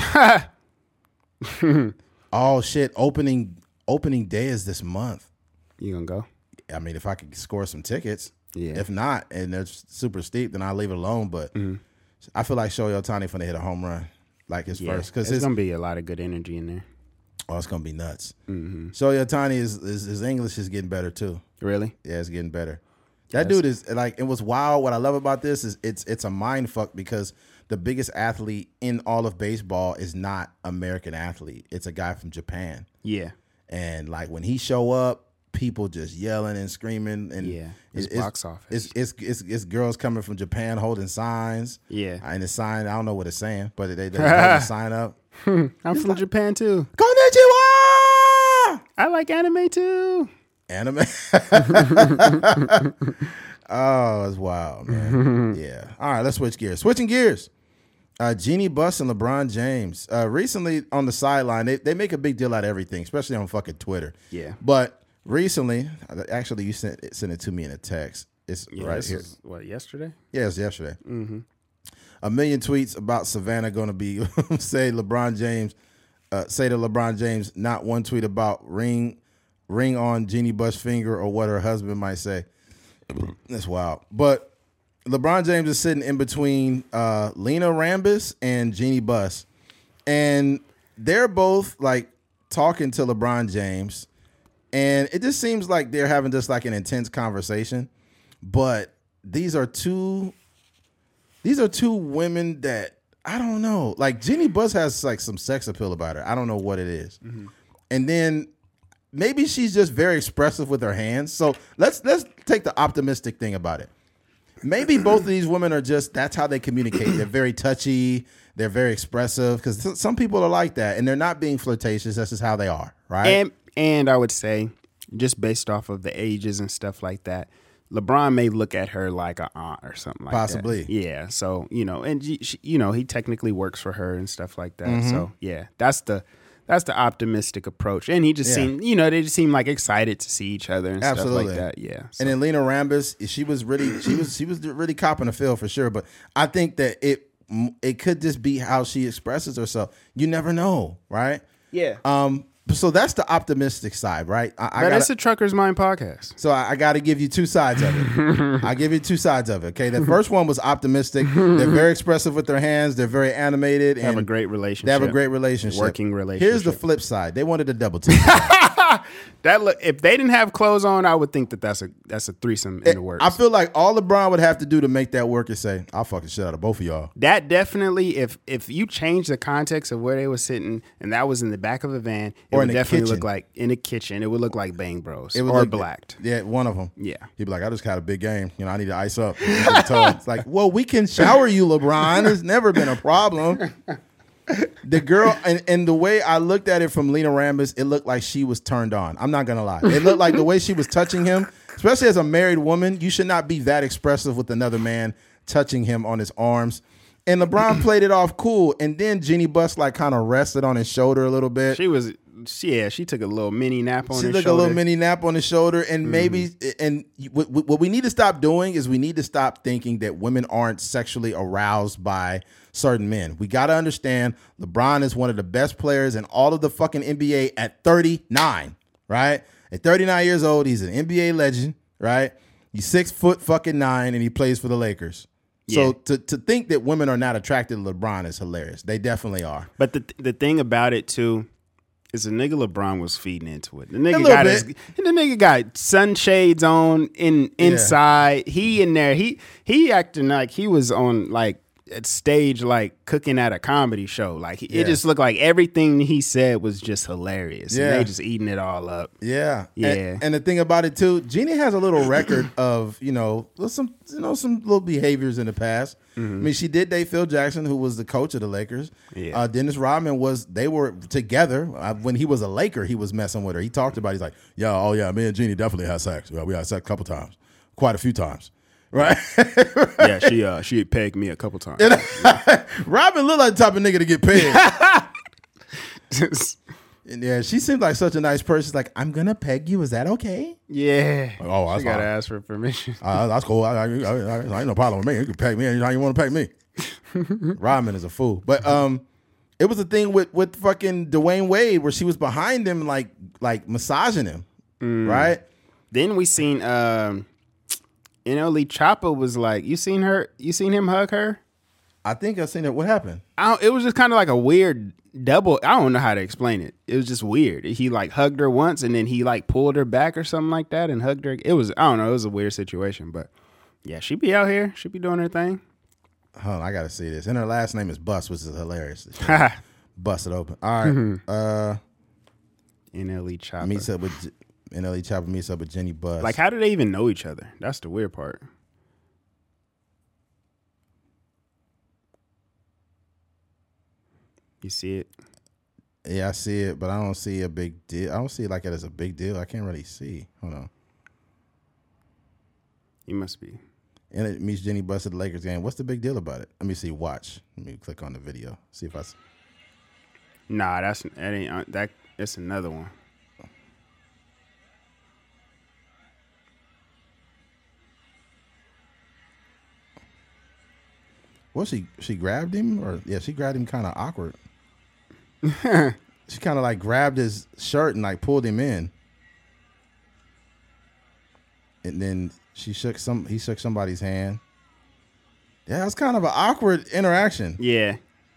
Oh shit! Opening day is this month. You gonna go? I mean, if I could score some tickets. Yeah. If not, and they're super steep, then I'll leave it alone. But I feel like Shohei Ohtani finna hit a home run, like his first. Because it's gonna be a lot of good energy in there. Oh, it's gonna be nuts. Shohei Ohtani his English is getting better too. Really? Yeah, it's getting better. That dude is like, it was wild. What I love about this is it's a mind fuck, because the biggest athlete in all of baseball is not American athlete. It's a guy from Japan. Yeah. And like when he show up, people just yelling and screaming, and it's box office. It's girls coming from Japan holding signs. Yeah. And the sign, I don't know what it's saying, but they hold the sign up. I'm from Japan too. Konnichiwa! I like anime too. Anime? Oh, it's wild, man. Yeah. All right, let's switch gears. Switching gears. Jeannie Buss and LeBron James. Recently on the sideline, they make a big deal out of everything, especially on fucking Twitter. Yeah. But recently, actually, you sent it to me in a text. It's right here. Yesterday? Yeah, it's yesterday. A million tweets about Savannah going to be say to LeBron James, not one tweet about ring on Jeannie Buss' finger or what her husband might say. That's wild. But LeBron James is sitting in between Lena Rambis and Jeannie Buss, and they're both like talking to LeBron James, and it just seems like they're having just like an intense conversation. But these are two women that I don't know. Like Jeannie Buss has like some sex appeal about her. I don't know what it is. And then maybe she's just very expressive with her hands. So let's take the optimistic thing about it. Maybe both of these women are just, that's how they communicate. They're very touchy. They're very expressive, because some people are like that, and they're not being flirtatious. That's just how they are, right? And I would say, just based off of the ages and stuff like that, LeBron may look at her like an aunt or something like Possibly. that. Yeah. So, and he technically works for her and stuff like that. So yeah, that's the optimistic approach. And he just seemed, they just seem like excited to see each other and stuff like that. Yeah. So. And then Lena Rambis, she was really copping a feel for sure. But I think that it could just be how she expresses herself. You never know, right? Yeah. So that's the optimistic side, right? But it's a Trucker's Mind podcast. So I got to give you two sides of it. I give you two sides of it. Okay, the first one was optimistic. They're very expressive with their hands. They're very animated. They have a great relationship. They have a great relationship. Working relationship. Here's the flip side. They wanted a double team. If they didn't have clothes on, I would think that's a threesome in the works. I feel like all LeBron would have to do to make that work is say, I'll fuck the shit out of both of y'all. That definitely, if you change the context of where they were sitting and that was in the back of a van, it would definitely look like in the kitchen. It would look like Bang Bros or Blacked. Yeah, one of them. Yeah. He'd be like, I just had a big game. You know, I need to ice up. It's like, well, we can shower you, LeBron. It's never been a problem. The girl, and the way I looked at it from Lena Rambis, it looked like she was turned on. I'm not going to lie. It looked like the way she was touching him, especially as a married woman, you should not be that expressive with another man touching him on his arms. And LeBron played it off cool. And then Jeannie Buss like kind of rested on his shoulder a little bit. She took a little mini nap on his shoulder. She took a little mini nap on his shoulder. And maybe, and what we need to stop doing is we need to stop thinking that women aren't sexually aroused by certain men. We got to understand LeBron is one of the best players in all of the fucking NBA at 39, right? At 39 years old, he's an NBA legend, right? He's 6'9" and he plays for the Lakers. So to think that women are not attracted to LeBron is hilarious. They definitely are. But the thing about it too is the nigga LeBron was feeding into it. The nigga got sunshades on inside. Yeah. He in there. He acting like he was on like at stage like cooking at a comedy show. Like it just looked like everything he said was just hilarious. Yeah. And they just eating it all up. Yeah. Yeah. And the thing about it too, Jeannie has a little record of, some little behaviors in the past. Mm-hmm. I mean, she did date Phil Jackson, who was the coach of the Lakers. Yeah. Dennis Rodman they were together. When he was a Laker, he was messing with her. He talked about, he's like, me and Jeannie definitely had sex. We had sex a couple times, quite a few times. Right? Yeah, she pegged me a couple times. Robin looked like the type of nigga to get pegged. And yeah, she seemed like such a nice person. She's like, I'm gonna peg you. Is that okay? Yeah. Like, oh, that's she gotta ask for permission. That's cool. I ain't no problem with me. You can peg me anytime you want to peg me. Rodman is a fool. But it was a thing with fucking Dwayne Wade where she was behind him like massaging him. Right? Then we seen Lee Choppa was like, you seen him hug her? I think I seen it. What happened? It was just kind of like a weird double. I don't know how to explain it. It was just weird. He like hugged her once and then he like pulled her back or something like that and hugged her. It was, I don't know. It was a weird situation, but yeah, she be out here. She be doing her thing. Hold on, I gotta see this. And her last name is Buss, which is hilarious. Bust it open. All right. NLE Choppa meets up with NLE Choppa meets up with Jeannie Buss. Like, how do they even know each other? That's the weird part. You see it? Yeah, I see it, but I don't see a big deal. I don't see it like it as a big deal. I can't really see. Hold on. You must be. And it meets Jeannie Buss at the Lakers game. What's the big deal about it? Let me see. Watch. Let me click on the video. See if I. Nah, that's another one. Well, she grabbed him, or she grabbed him kind of awkward. She kind of like grabbed his shirt and like pulled him in, and then he shook somebody's hand. Yeah, it's kind of an awkward interaction. Yeah.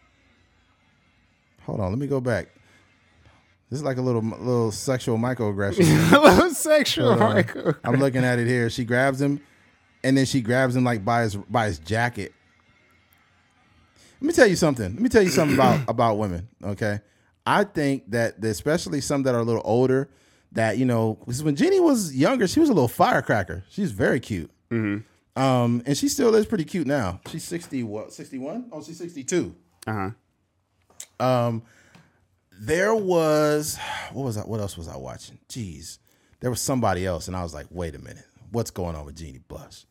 Hold on, let me go back. This is like a little sexual microaggression. A little sexual microaggression. I'm looking at it here. She grabs him, and then she grabs him like by his jacket. Let me tell you something about women, okay? I think that especially some that are a little older, that, because when Jeannie was younger, she was a little firecracker. She's very cute. Mm-hmm. And she still is pretty cute now. She's 61? Oh, she's 62. Uh-huh. There was, what else was I watching? Jeez. There was somebody else, and I was like, wait a minute. What's going on with Jeannie Buss?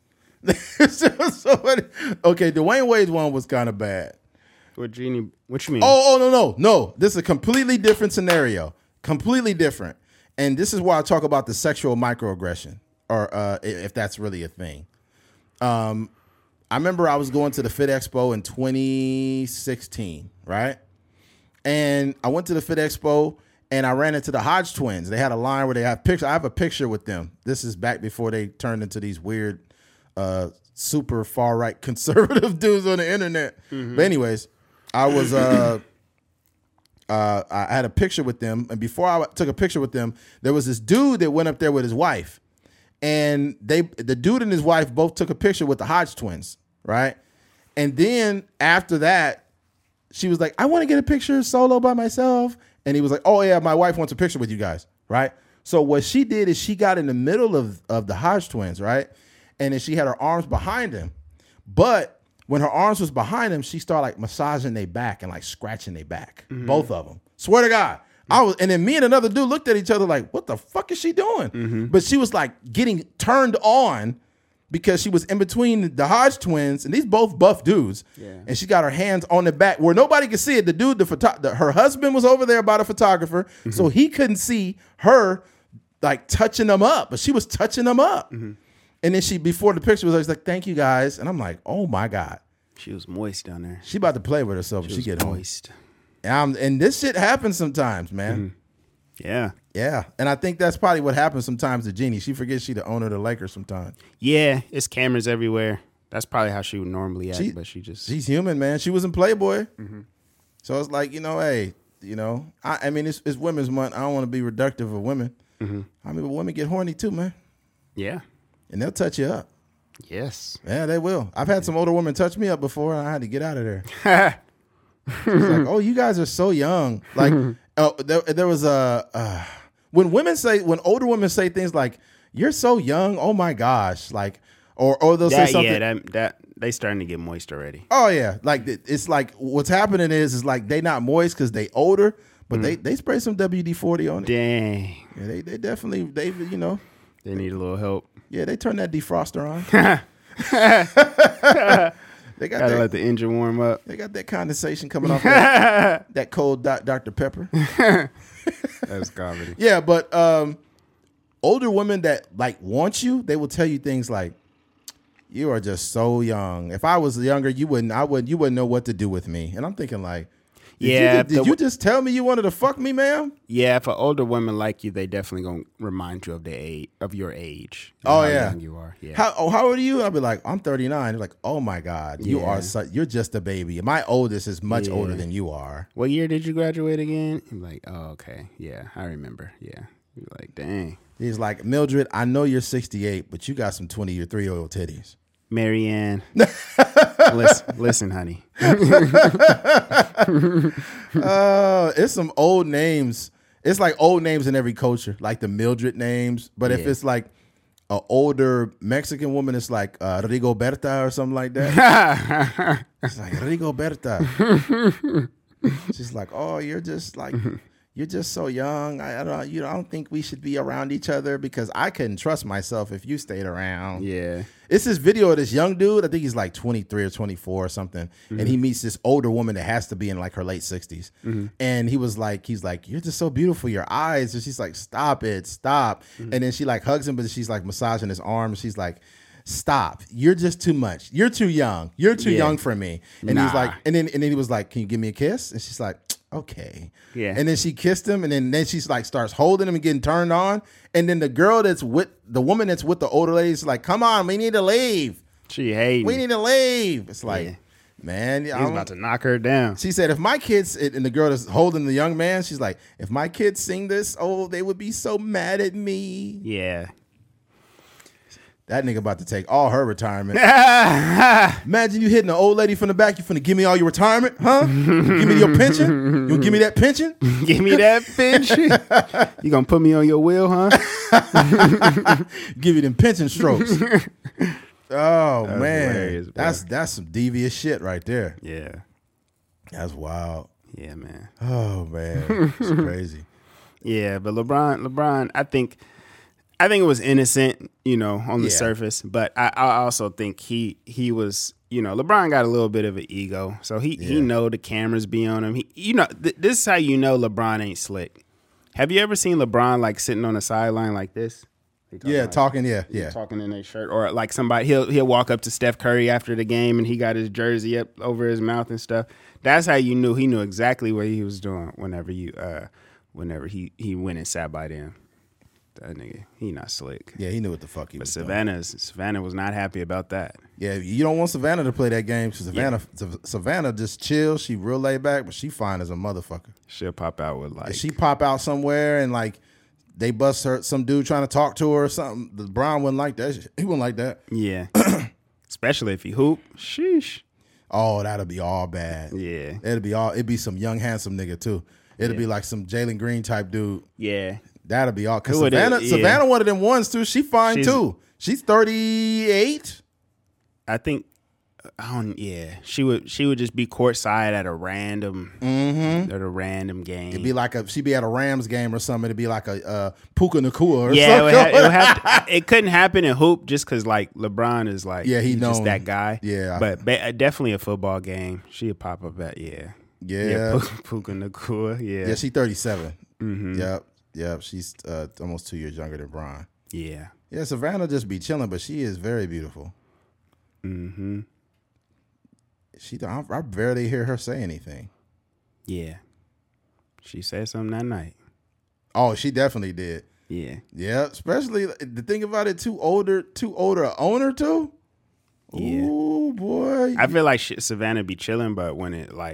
Okay, Dwayne Wade's one was kind of bad. What you mean? No. This is a completely different scenario. Completely different. And this is why I talk about the sexual microaggression, or if that's really a thing. I remember I was going to the Fit Expo in 2016, right? And I went to the Fit Expo, and I ran into the Hodge twins. They had a line where they have pictures. I have a picture with them. This is back before they turned into these weird, super far right conservative dudes on the internet. But anyways, I was I had a picture with them, and before I took a picture with them, there was this dude that went up there with his wife, and the dude and his wife both took a picture with the Hodge twins, right? And then after that, she was like, I want to get a picture solo by myself. And he was like, oh yeah, my wife wants a picture with you guys, right? So what she did is she got in the middle of the Hodge twins, right? And then she had her arms behind him. But when her arms was behind him, she started like massaging their back and like scratching their back, both of them. Swear to God. And then me and another dude looked at each other like, what the fuck is she doing? But she was like getting turned on because she was in between the Hodge twins, and these both buff dudes. Yeah. And she got her hands on the back where nobody could see it. The dude, her husband was over there by the photographer, so he couldn't see her like touching them up, but she was touching them up. And then before the picture was like, thank you guys. And I'm like, oh my God. She was moist down there. She about to play with herself when she get moist. Home. And this shit happens sometimes, man. Yeah. Yeah. And I think that's probably what happens sometimes to Jeannie. She forgets she the owner of the Lakers sometimes. Yeah. It's cameras everywhere. That's probably how she would normally act, but she's human, man. She was in Playboy. So it's like, hey, I mean, it's Women's Month. I don't want to be reductive of women. I mean, but women get horny too, man. Yeah. And they'll touch you up. Yes. Yeah, they will. I've had some older women touch me up before, and I had to get out of there. She's like, oh, you guys are so young. Like, there was when older women say things like, you're so young, oh my gosh. Like, or they'll say something. Yeah, that they starting to get moist already. Oh, yeah. Like, it's like what's happening is like they not moist because they older, but they spray some WD-40 on it. Dang. Yeah, they definitely, they need a little help. Yeah, they turn that defroster on. They gotta let the engine warm up. They got that condensation coming off that cold Dr. Pepper. That's comedy. Yeah, but older women that like want you, they will tell you things like, "You are just so young. If I was younger, you wouldn't know what to do with me." And I'm thinking like, Did you just tell me you wanted to fuck me, ma'am? Yeah, if an older women like you, they definitely gonna remind you of your age. Oh how yeah, young you are. Yeah. How old are you? I'll be like, I'm 39. They're like, oh my God, you're just a baby. My oldest is much older than you are. What year did you graduate again? I'm like, oh okay, yeah, I remember. Yeah, you're like, dang. He's like, Mildred, I know you're 68, but you got some 23-year-old titties. Marianne, listen, honey. It's some old names. It's like old names in every culture, like the Mildred names. But if it's like an older Mexican woman, it's like Rigoberta or something like that. It's like Rigoberta. She's like, oh, you're just so young. I don't think we should be around each other because I couldn't trust myself if you stayed around. Yeah. It's this video of this young dude. I think he's like 23 or 24 or something. And he meets this older woman that has to be in like her late 60s. And he's like, you're just so beautiful. Your eyes. And she's like, stop it. Stop. And then she like hugs him, but she's like massaging his arm. She's like, stop. You're just too much. You're too young. You're too young for me. And he's like, and then he was like, can you give me a kiss? And she's like, okay. Yeah. And then she kissed him, and then she's like starts holding him and getting turned on. And then the woman that's with the older lady is like, come on, we need to leave. She hating. We need to leave. It's like, man, he's about to knock her down. She said, if my kids, and the girl that's holding the young man, she's like, if my kids sing this, they would be so mad at me. Yeah. That nigga about to take all her retirement. Imagine you hitting an old lady from the back. You finna give me all your retirement, huh? Give me your pension? You give me that pension? Give me that pension? You gonna put me on your wheel, huh? Give you them pension strokes. Oh man, that's some devious shit right there. Yeah, that's wild. Yeah, man. Oh man, it's crazy. Yeah, but LeBron, I think it was innocent, on the surface. But I also think he was, LeBron got a little bit of an ego, so he know the cameras be on him. This is how you know LeBron ain't slick. Have you ever seen LeBron like sitting on the sideline like this? Talking in a shirt, or like somebody he'll walk up to Steph Curry after the game and he got his jersey up over his mouth and stuff. That's how you knew he knew exactly what he was doing whenever whenever he went and sat by them. That nigga, he not slick. Yeah, he knew what the fuck he was doing. Savannah was not happy about that. Yeah, you don't want Savannah to play that game. Savannah just chill. She real laid back, but she fine as a motherfucker. She'll pop out with like. If she pop out somewhere and like they bust her, some dude trying to talk to her or something. LeBron wouldn't like that. He wouldn't like that. Yeah, especially if he hoop. Sheesh. Oh, that'll be all bad. Yeah, it'd be some young handsome nigga too. It'll be like some Jalen Green type dude. Yeah. That'll be all. Cause Savannah, one of them ones too. She fine too. She's 38. I think. Yeah. She would just be courtside at a random game. It'd be like she'd be at a Rams game or something. It'd be like a Puka Nacua or something. It would have to, it couldn't happen in hoop just because like LeBron is like he's just that guy. Yeah, but definitely a football game. She'd pop up at Puka Nacua. Yeah, she's 37. Mm-hmm. Yep. She's almost 2 years younger than Bron. Yeah. Yeah, Savannah just be chilling, but she is very beautiful. Mm-hmm. I barely hear her say anything. Yeah. She said something that night. Oh, she definitely did. Yeah. Yeah, especially the thing about it, too older owner too. Yeah. Ooh, boy. I feel like Savannah be chilling, but when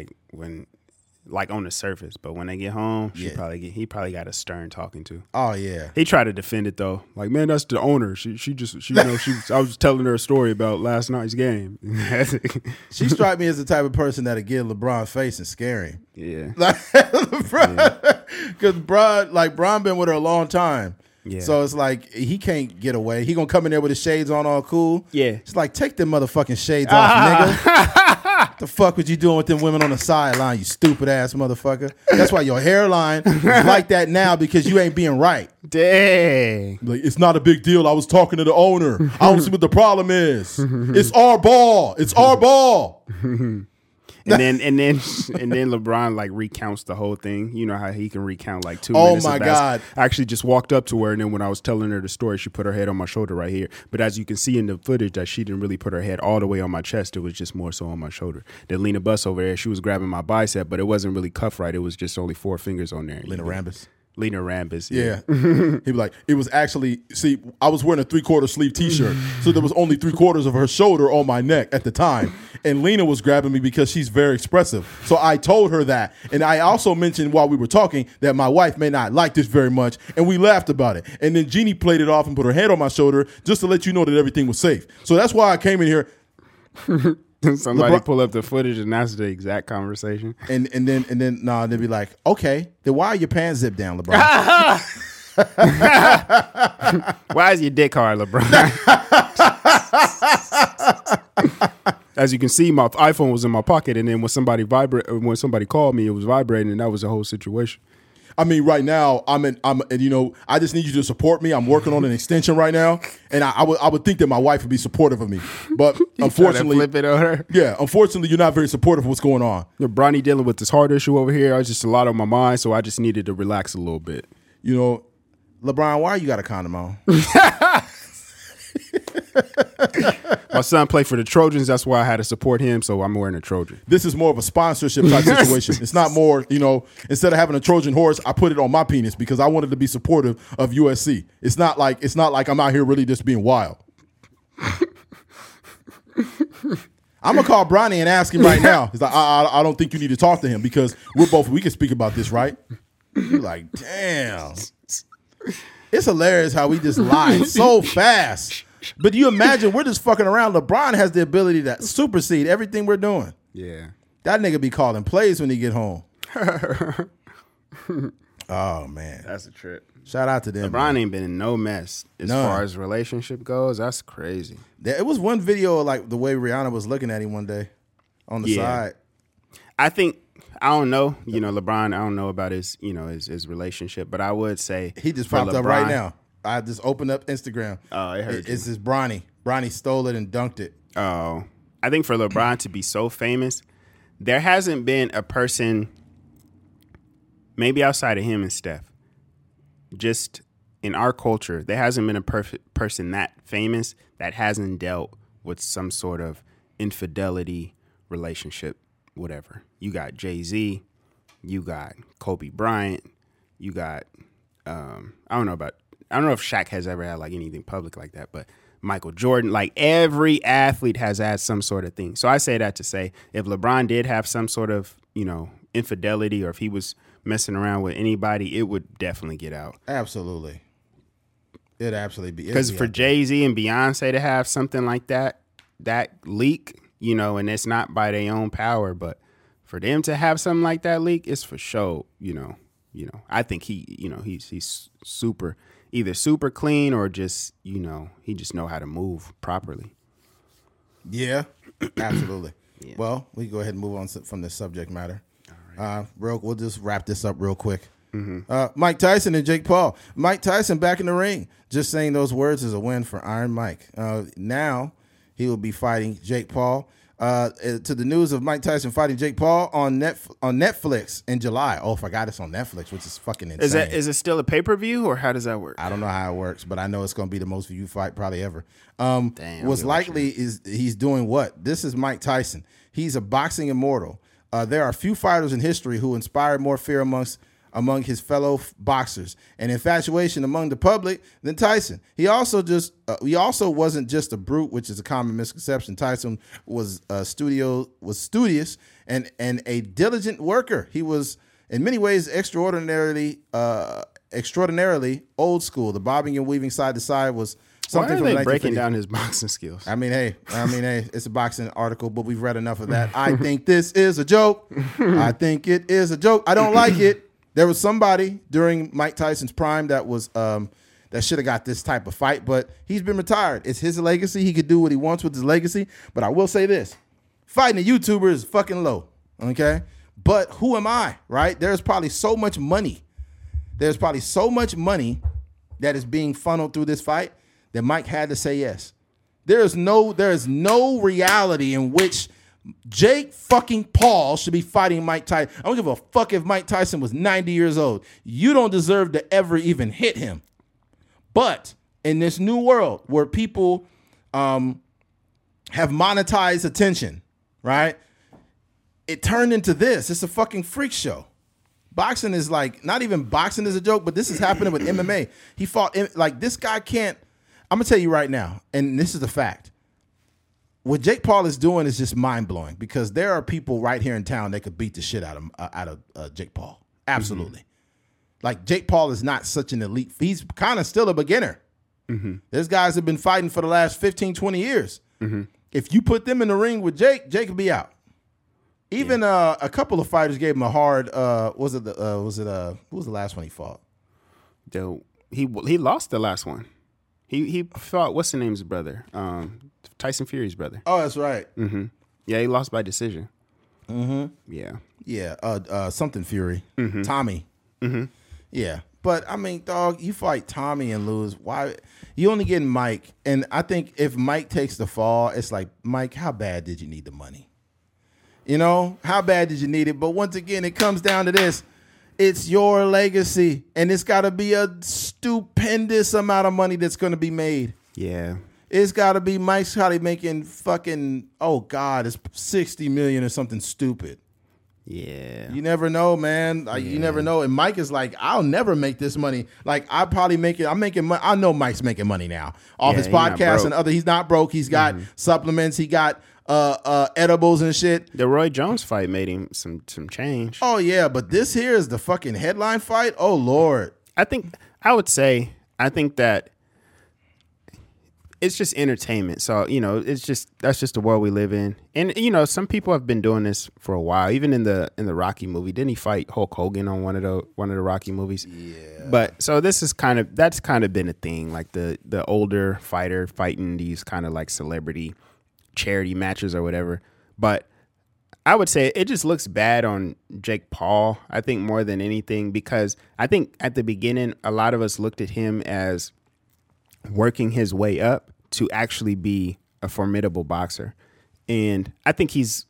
on the surface, but when they get home, he probably got a stern talking to. Oh yeah. He tried to defend it though. Like, man, that's the owner. She I was telling her a story about last night's game. She struck me as the type of person that'll get LeBron face and scare him. Yeah. Because Bron been with her a long time. Yeah. So it's like he can't get away. He gonna come in there with his shades on all cool. Yeah. It's like, take them motherfucking shades off, nigga. The fuck was you doing with them women on the sideline, you stupid ass motherfucker? That's why your hairline is like that now, because you ain't being right. Dang. Like, it's not a big deal. I was talking to the owner. I don't see what the problem is. It's our ball. It's our ball. And then LeBron like recounts the whole thing. You know how he can recount like 2 minutes. Oh my God. I actually just walked up to her, and then when I was telling her the story, she put her head on my shoulder right here. But as you can see in the footage, that she didn't really put her head all the way on my chest. It was just more so on my shoulder. Then Lena Buss over there, she was grabbing my bicep, but it wasn't really cuffed right. It was just only 4 fingers on there. Lena Rambis. Lena Rambis. Yeah. He'd be like, it was actually, see, I was wearing a 3/4 sleeve t-shirt, so there was only 3/4 of her shoulder on my neck at the time. And Lena was grabbing me because she's very expressive. So I told her that. And I also mentioned while we were talking that my wife may not like this very much, and we laughed about it. And then Jeannie played it off and put her head on my shoulder just to let you know that everything was safe. So that's why I came in here. Somebody pull up the footage, and that's the exact conversation. And then they'd be like, okay, then why are your pants zipped down, LeBron? Why is your dick hard, LeBron? As you can see, my iPhone was in my pocket, and then when somebody called me, it was vibrating, and that was the whole situation. I mean, right now, I just need you to support me. I'm working on an extension right now, and I would think that my wife would be supportive of me, but unfortunately, flip it on her. Yeah, unfortunately, you're not very supportive of what's going on. You know, Bronny dealing with this heart issue over here. I was just a lot on my mind, so I just needed to relax a little bit. You know, LeBron, why you got a condom on? My son played for the Trojans. That's why I had to support him, so I'm wearing a Trojan. This is more of a sponsorship type situation. It's not more, instead of having a Trojan horse, I put it on my penis because I wanted to be supportive of USC. It's not like I'm out here really just being wild. I'm gonna call Bronny and ask him right now. He's like, I don't think you need to talk to him because we can speak about this, right? You're like, damn. It's hilarious how we just lie so fast. But you imagine we're just fucking around. LeBron has the ability to supersede everything we're doing. Yeah. That nigga be calling plays when he get home. Oh, man. That's a trip. Shout out to them. LeBron ain't been in no mess as far as relationship goes. That's crazy. It was one video of like the way Rihanna was looking at him one day on the side. I think, I don't know. LeBron, I don't know about his relationship, but I would say he just popped up right now. I just opened up Instagram. Oh, it hurt. It's this Bronny. Bronny stole it and dunked it. Oh, I think for LeBron to be so famous, there hasn't been a person, maybe outside of him and Steph, just in our culture, there hasn't been a person that famous that hasn't dealt with some sort of infidelity, relationship, whatever. You got Jay-Z, you got Kobe Bryant, You got I don't know if Shaq has ever had like anything public like that, but Michael Jordan, like every athlete has had some sort of thing. So I say that to say if LeBron did have some sort of, infidelity, or if he was messing around with anybody, it would definitely get out. Absolutely. It'd absolutely be. Because for Jay-Z and Beyonce to have something like that leak, and it's not by their own power, but for them to have something like that leak, it's for sure, I think he's either super clean or just, he just know how to move properly. Yeah, absolutely. Yeah. Well, we go ahead and move on from this subject matter. All right. We'll just wrap this up real quick. Mm-hmm. Mike Tyson and Jake Paul. Mike Tyson back in the ring. Just saying those words is a win for Iron Mike. Now he will be fighting Jake Paul. To the news of Mike Tyson fighting Jake Paul on Netflix in July. Oh, I forgot it's on Netflix, which is fucking insane. Is it still a pay-per-view, or how does that work? I don't know how it works, but I know it's going to be the most viewed fight probably ever. What's likely is he's doing what? This is Mike Tyson. He's a boxing immortal. There are few fighters in history who inspired more fear among his fellow boxers and infatuation among the public than Tyson. He also wasn't just a brute, which is a common misconception. Tyson was studious and a diligent worker. He was in many ways extraordinarily old school. The bobbing and weaving side to side was something. Why are they breaking down his boxing skills? I mean, hey, it's a boxing article, but we've read enough of that. I think this is a joke. I think it is a joke. I don't like it. There was somebody during Mike Tyson's prime that was that should have got this type of fight, but he's been retired. It's his legacy. He could do what he wants with his legacy. But I will say this: fighting a YouTuber is fucking low. Okay, but who am I? Right? There's probably so much money. There's probably so much money that is being funneled through this fight that Mike had to say yes. There is no reality in which Jake fucking Paul should be fighting Mike Tyson. I don't give a fuck if Mike Tyson was 90 years old. You don't deserve to ever even hit him. But in this new world where people have monetized attention, right? It turned into this. It's a fucking freak show. Boxing is like, not even boxing is a joke, but this is happening with MMA. He fought, like, this guy can't, I'm going to tell you right now, and this is the fact. What Jake Paul is doing is just mind-blowing because there are people right here in town that could beat the shit out of Jake Paul. Absolutely. Mm-hmm. Like, Jake Paul is not such an elite. He's kind of still a beginner. Mm-hmm. There's guys that have been fighting for the last 15, 20 years. Mm-hmm. If you put them in the ring with Jake will be out. Even a couple of fighters gave him a hard. Who was the last one he fought? He lost the last one. He fought what's the name's brother? Tyson Fury's brother. Oh, that's right. Mm-hmm. Yeah, he lost by decision. Mm-hmm. Yeah. Yeah. Something Fury. Mm-hmm. Tommy. Mm-hmm. Yeah. But I mean, dog, you fight Tommy and lose. Why? You only get Mike, and I think if Mike takes the fall, it's like, Mike, how bad did you need the money? How bad did you need it? But once again, it comes down to this. It's your legacy, and it's got to be a stupendous amount of money that's going to be made. Yeah. It's got to be Mike's probably making fucking, oh, God, it's $60 million or something stupid. Yeah. You never know, man. You never know. And Mike is like, I'll never make this money. Like, I probably make it. I'm making money. I know Mike's making money now off his podcast and other. He's not broke. He's got supplements. He got edibles and shit. The Roy Jones fight made him some change. Oh yeah, but this here is the fucking headline fight. Oh Lord. I think that it's just entertainment. So, that's just the world we live in. And some people have been doing this for a while. Even in the Rocky movie, didn't he fight Hulk Hogan on one of the Rocky movies? Yeah. But so that's kind of been a thing, like the older fighter fighting these kind of like celebrity charity matches or whatever. But I would say it just looks bad on Jake Paul, I think, more than anything, because I think at the beginning a lot of us looked at him as working his way up to actually be a formidable boxer. And I think he has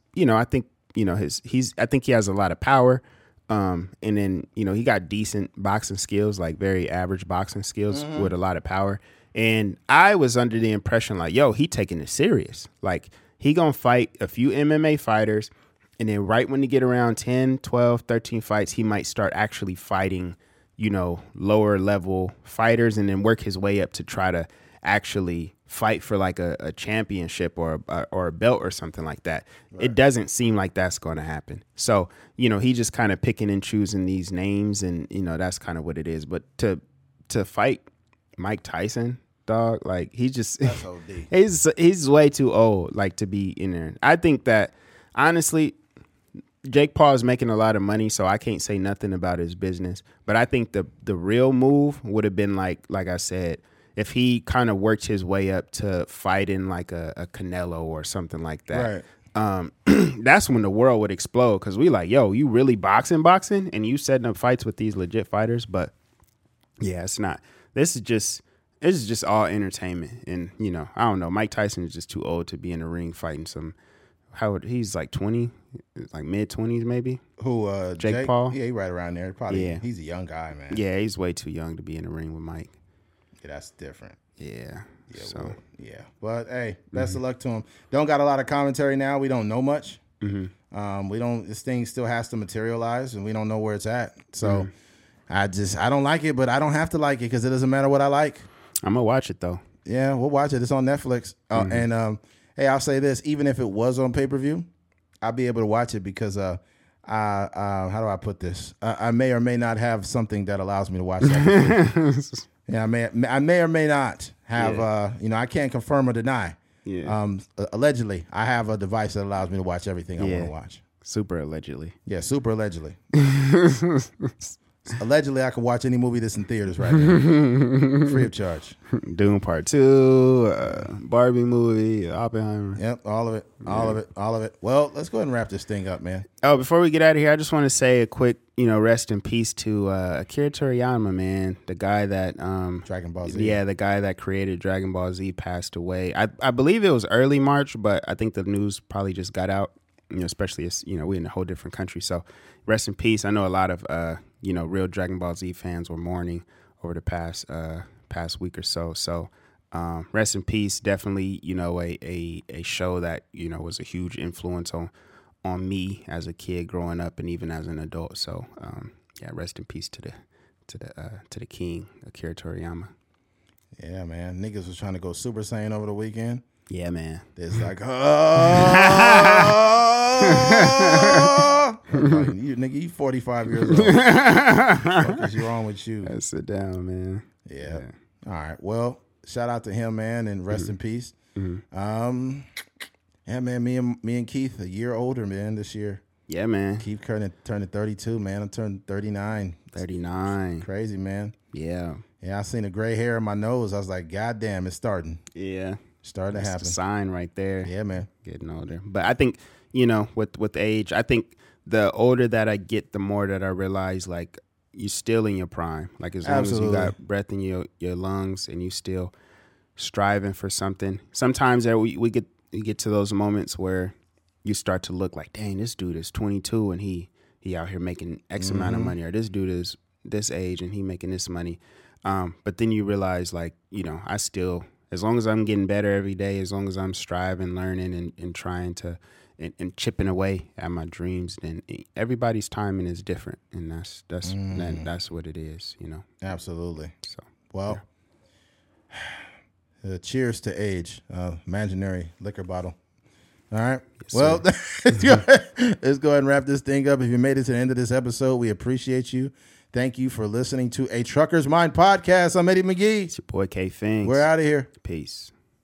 a lot of power. And then, he got decent boxing skills, like very average boxing skills with a lot of power. And I was under the impression like, he taking it serious. Like, he gonna fight a few MMA fighters, and then right when you get around 10, 12, 13 fights, he might start actually fighting lower level fighters and then work his way up to try to actually fight for like a championship or a belt or something like that. Right. It doesn't seem like that's going to happen. So, he just kind of picking and choosing these names, and that's kind of what it is. But to fight Mike Tyson, dog, like that's OD. he's way too old like to be in there. I think that honestly, Jake Paul is making a lot of money, so I can't say nothing about his business. But I think the real move would have been like I said, if he kind of worked his way up to fighting like a Canelo or something like that. Right. That's when the world would explode, because we like, yo, you really boxing, and you setting up fights with these legit fighters. But yeah, it's not. This is just all entertainment, and I don't know. Mike Tyson is just too old to be in the ring fighting some. He's like 20, like mid-20s maybe. Who? Jake Paul? Yeah, he's right around there. Probably. Yeah. He's a young guy, man. Yeah, he's way too young to be in the ring with Mike. Yeah, that's different. Yeah. Yeah. So. Well, yeah. But hey, best of luck to him. Don't got a lot of commentary now. We don't know much. Mm-hmm. This thing still has to materialize, and we don't know where it's at. So I don't like it, but I don't have to like it, because it doesn't matter what I like. I'm gonna watch it though. Yeah, we'll watch it. It's on Netflix. And hey, I'll say this: even if it was on pay-per-view, I'll be able to watch it, because how do I put this? I may or may not have something that allows me to watch that. Yeah, I may or may not have. Yeah. I can't confirm or deny. Yeah. Allegedly, I have a device that allows me to watch everything I want to watch. Super allegedly. Yeah, super allegedly. Allegedly, I can watch any movie that's in theaters right now, free of charge. Dune Part 2, Barbie movie, Oppenheimer. Yep, all of it. Well, let's go ahead and wrap this thing up, man. Oh, before we get out of here, I just want to say a quick, rest in peace to Akira Toriyama, man. The guy that Dragon Ball Z. Yeah, the guy that created Dragon Ball Z passed away. I believe it was early March, but I think the news probably just got out. Especially as we're in a whole different country. So rest in peace. I know a lot of real Dragon Ball Z fans were mourning over the past week or so. So rest in peace. Definitely, a show that was a huge influence on me as a kid growing up, and even as an adult. So rest in peace to the king, Akira Toriyama. Yeah, man. Niggas was trying to go Super Saiyan over the weekend. Yeah, man. It's like, nigga, you 45 years old. What is wrong with you? Sit down, man. Yeah. All right. Well, shout out to him, man, and rest in peace. Mm-hmm. Yeah, man. Me and Keith a year older, man, this year. Yeah, man. Keith turning 32, man. I'm turning 39. 39. Crazy, man. Yeah. Yeah, I seen the gray hair in my nose. I was like, God damn, it's starting. Yeah. Starting to happen. It's a sign right there. Yeah, man. Getting older. But I think, with age, I think the older that I get, the more that I realize, like, you're still in your prime. Like, as long as you got breath in your lungs and you still striving for something. Sometimes we get to those moments where you start to look like, dang, this dude is 22 and he out here making X amount of money, or this dude is this age and he making this money. But then you realize, like, I still, as long as I'm getting better every day, as long as I'm striving, learning, and trying to, and chipping away at my dreams, then everybody's timing is different, and that's what it is, Absolutely. So, well, cheers to age. Imaginary liquor bottle. All right. Yes, well, let's go ahead and wrap this thing up. If you made it to the end of this episode, we appreciate you. Thank you for listening to A Trucker's Mind podcast. I'm Eddie McGee. It's your boy K Fings. We're out of here. Peace.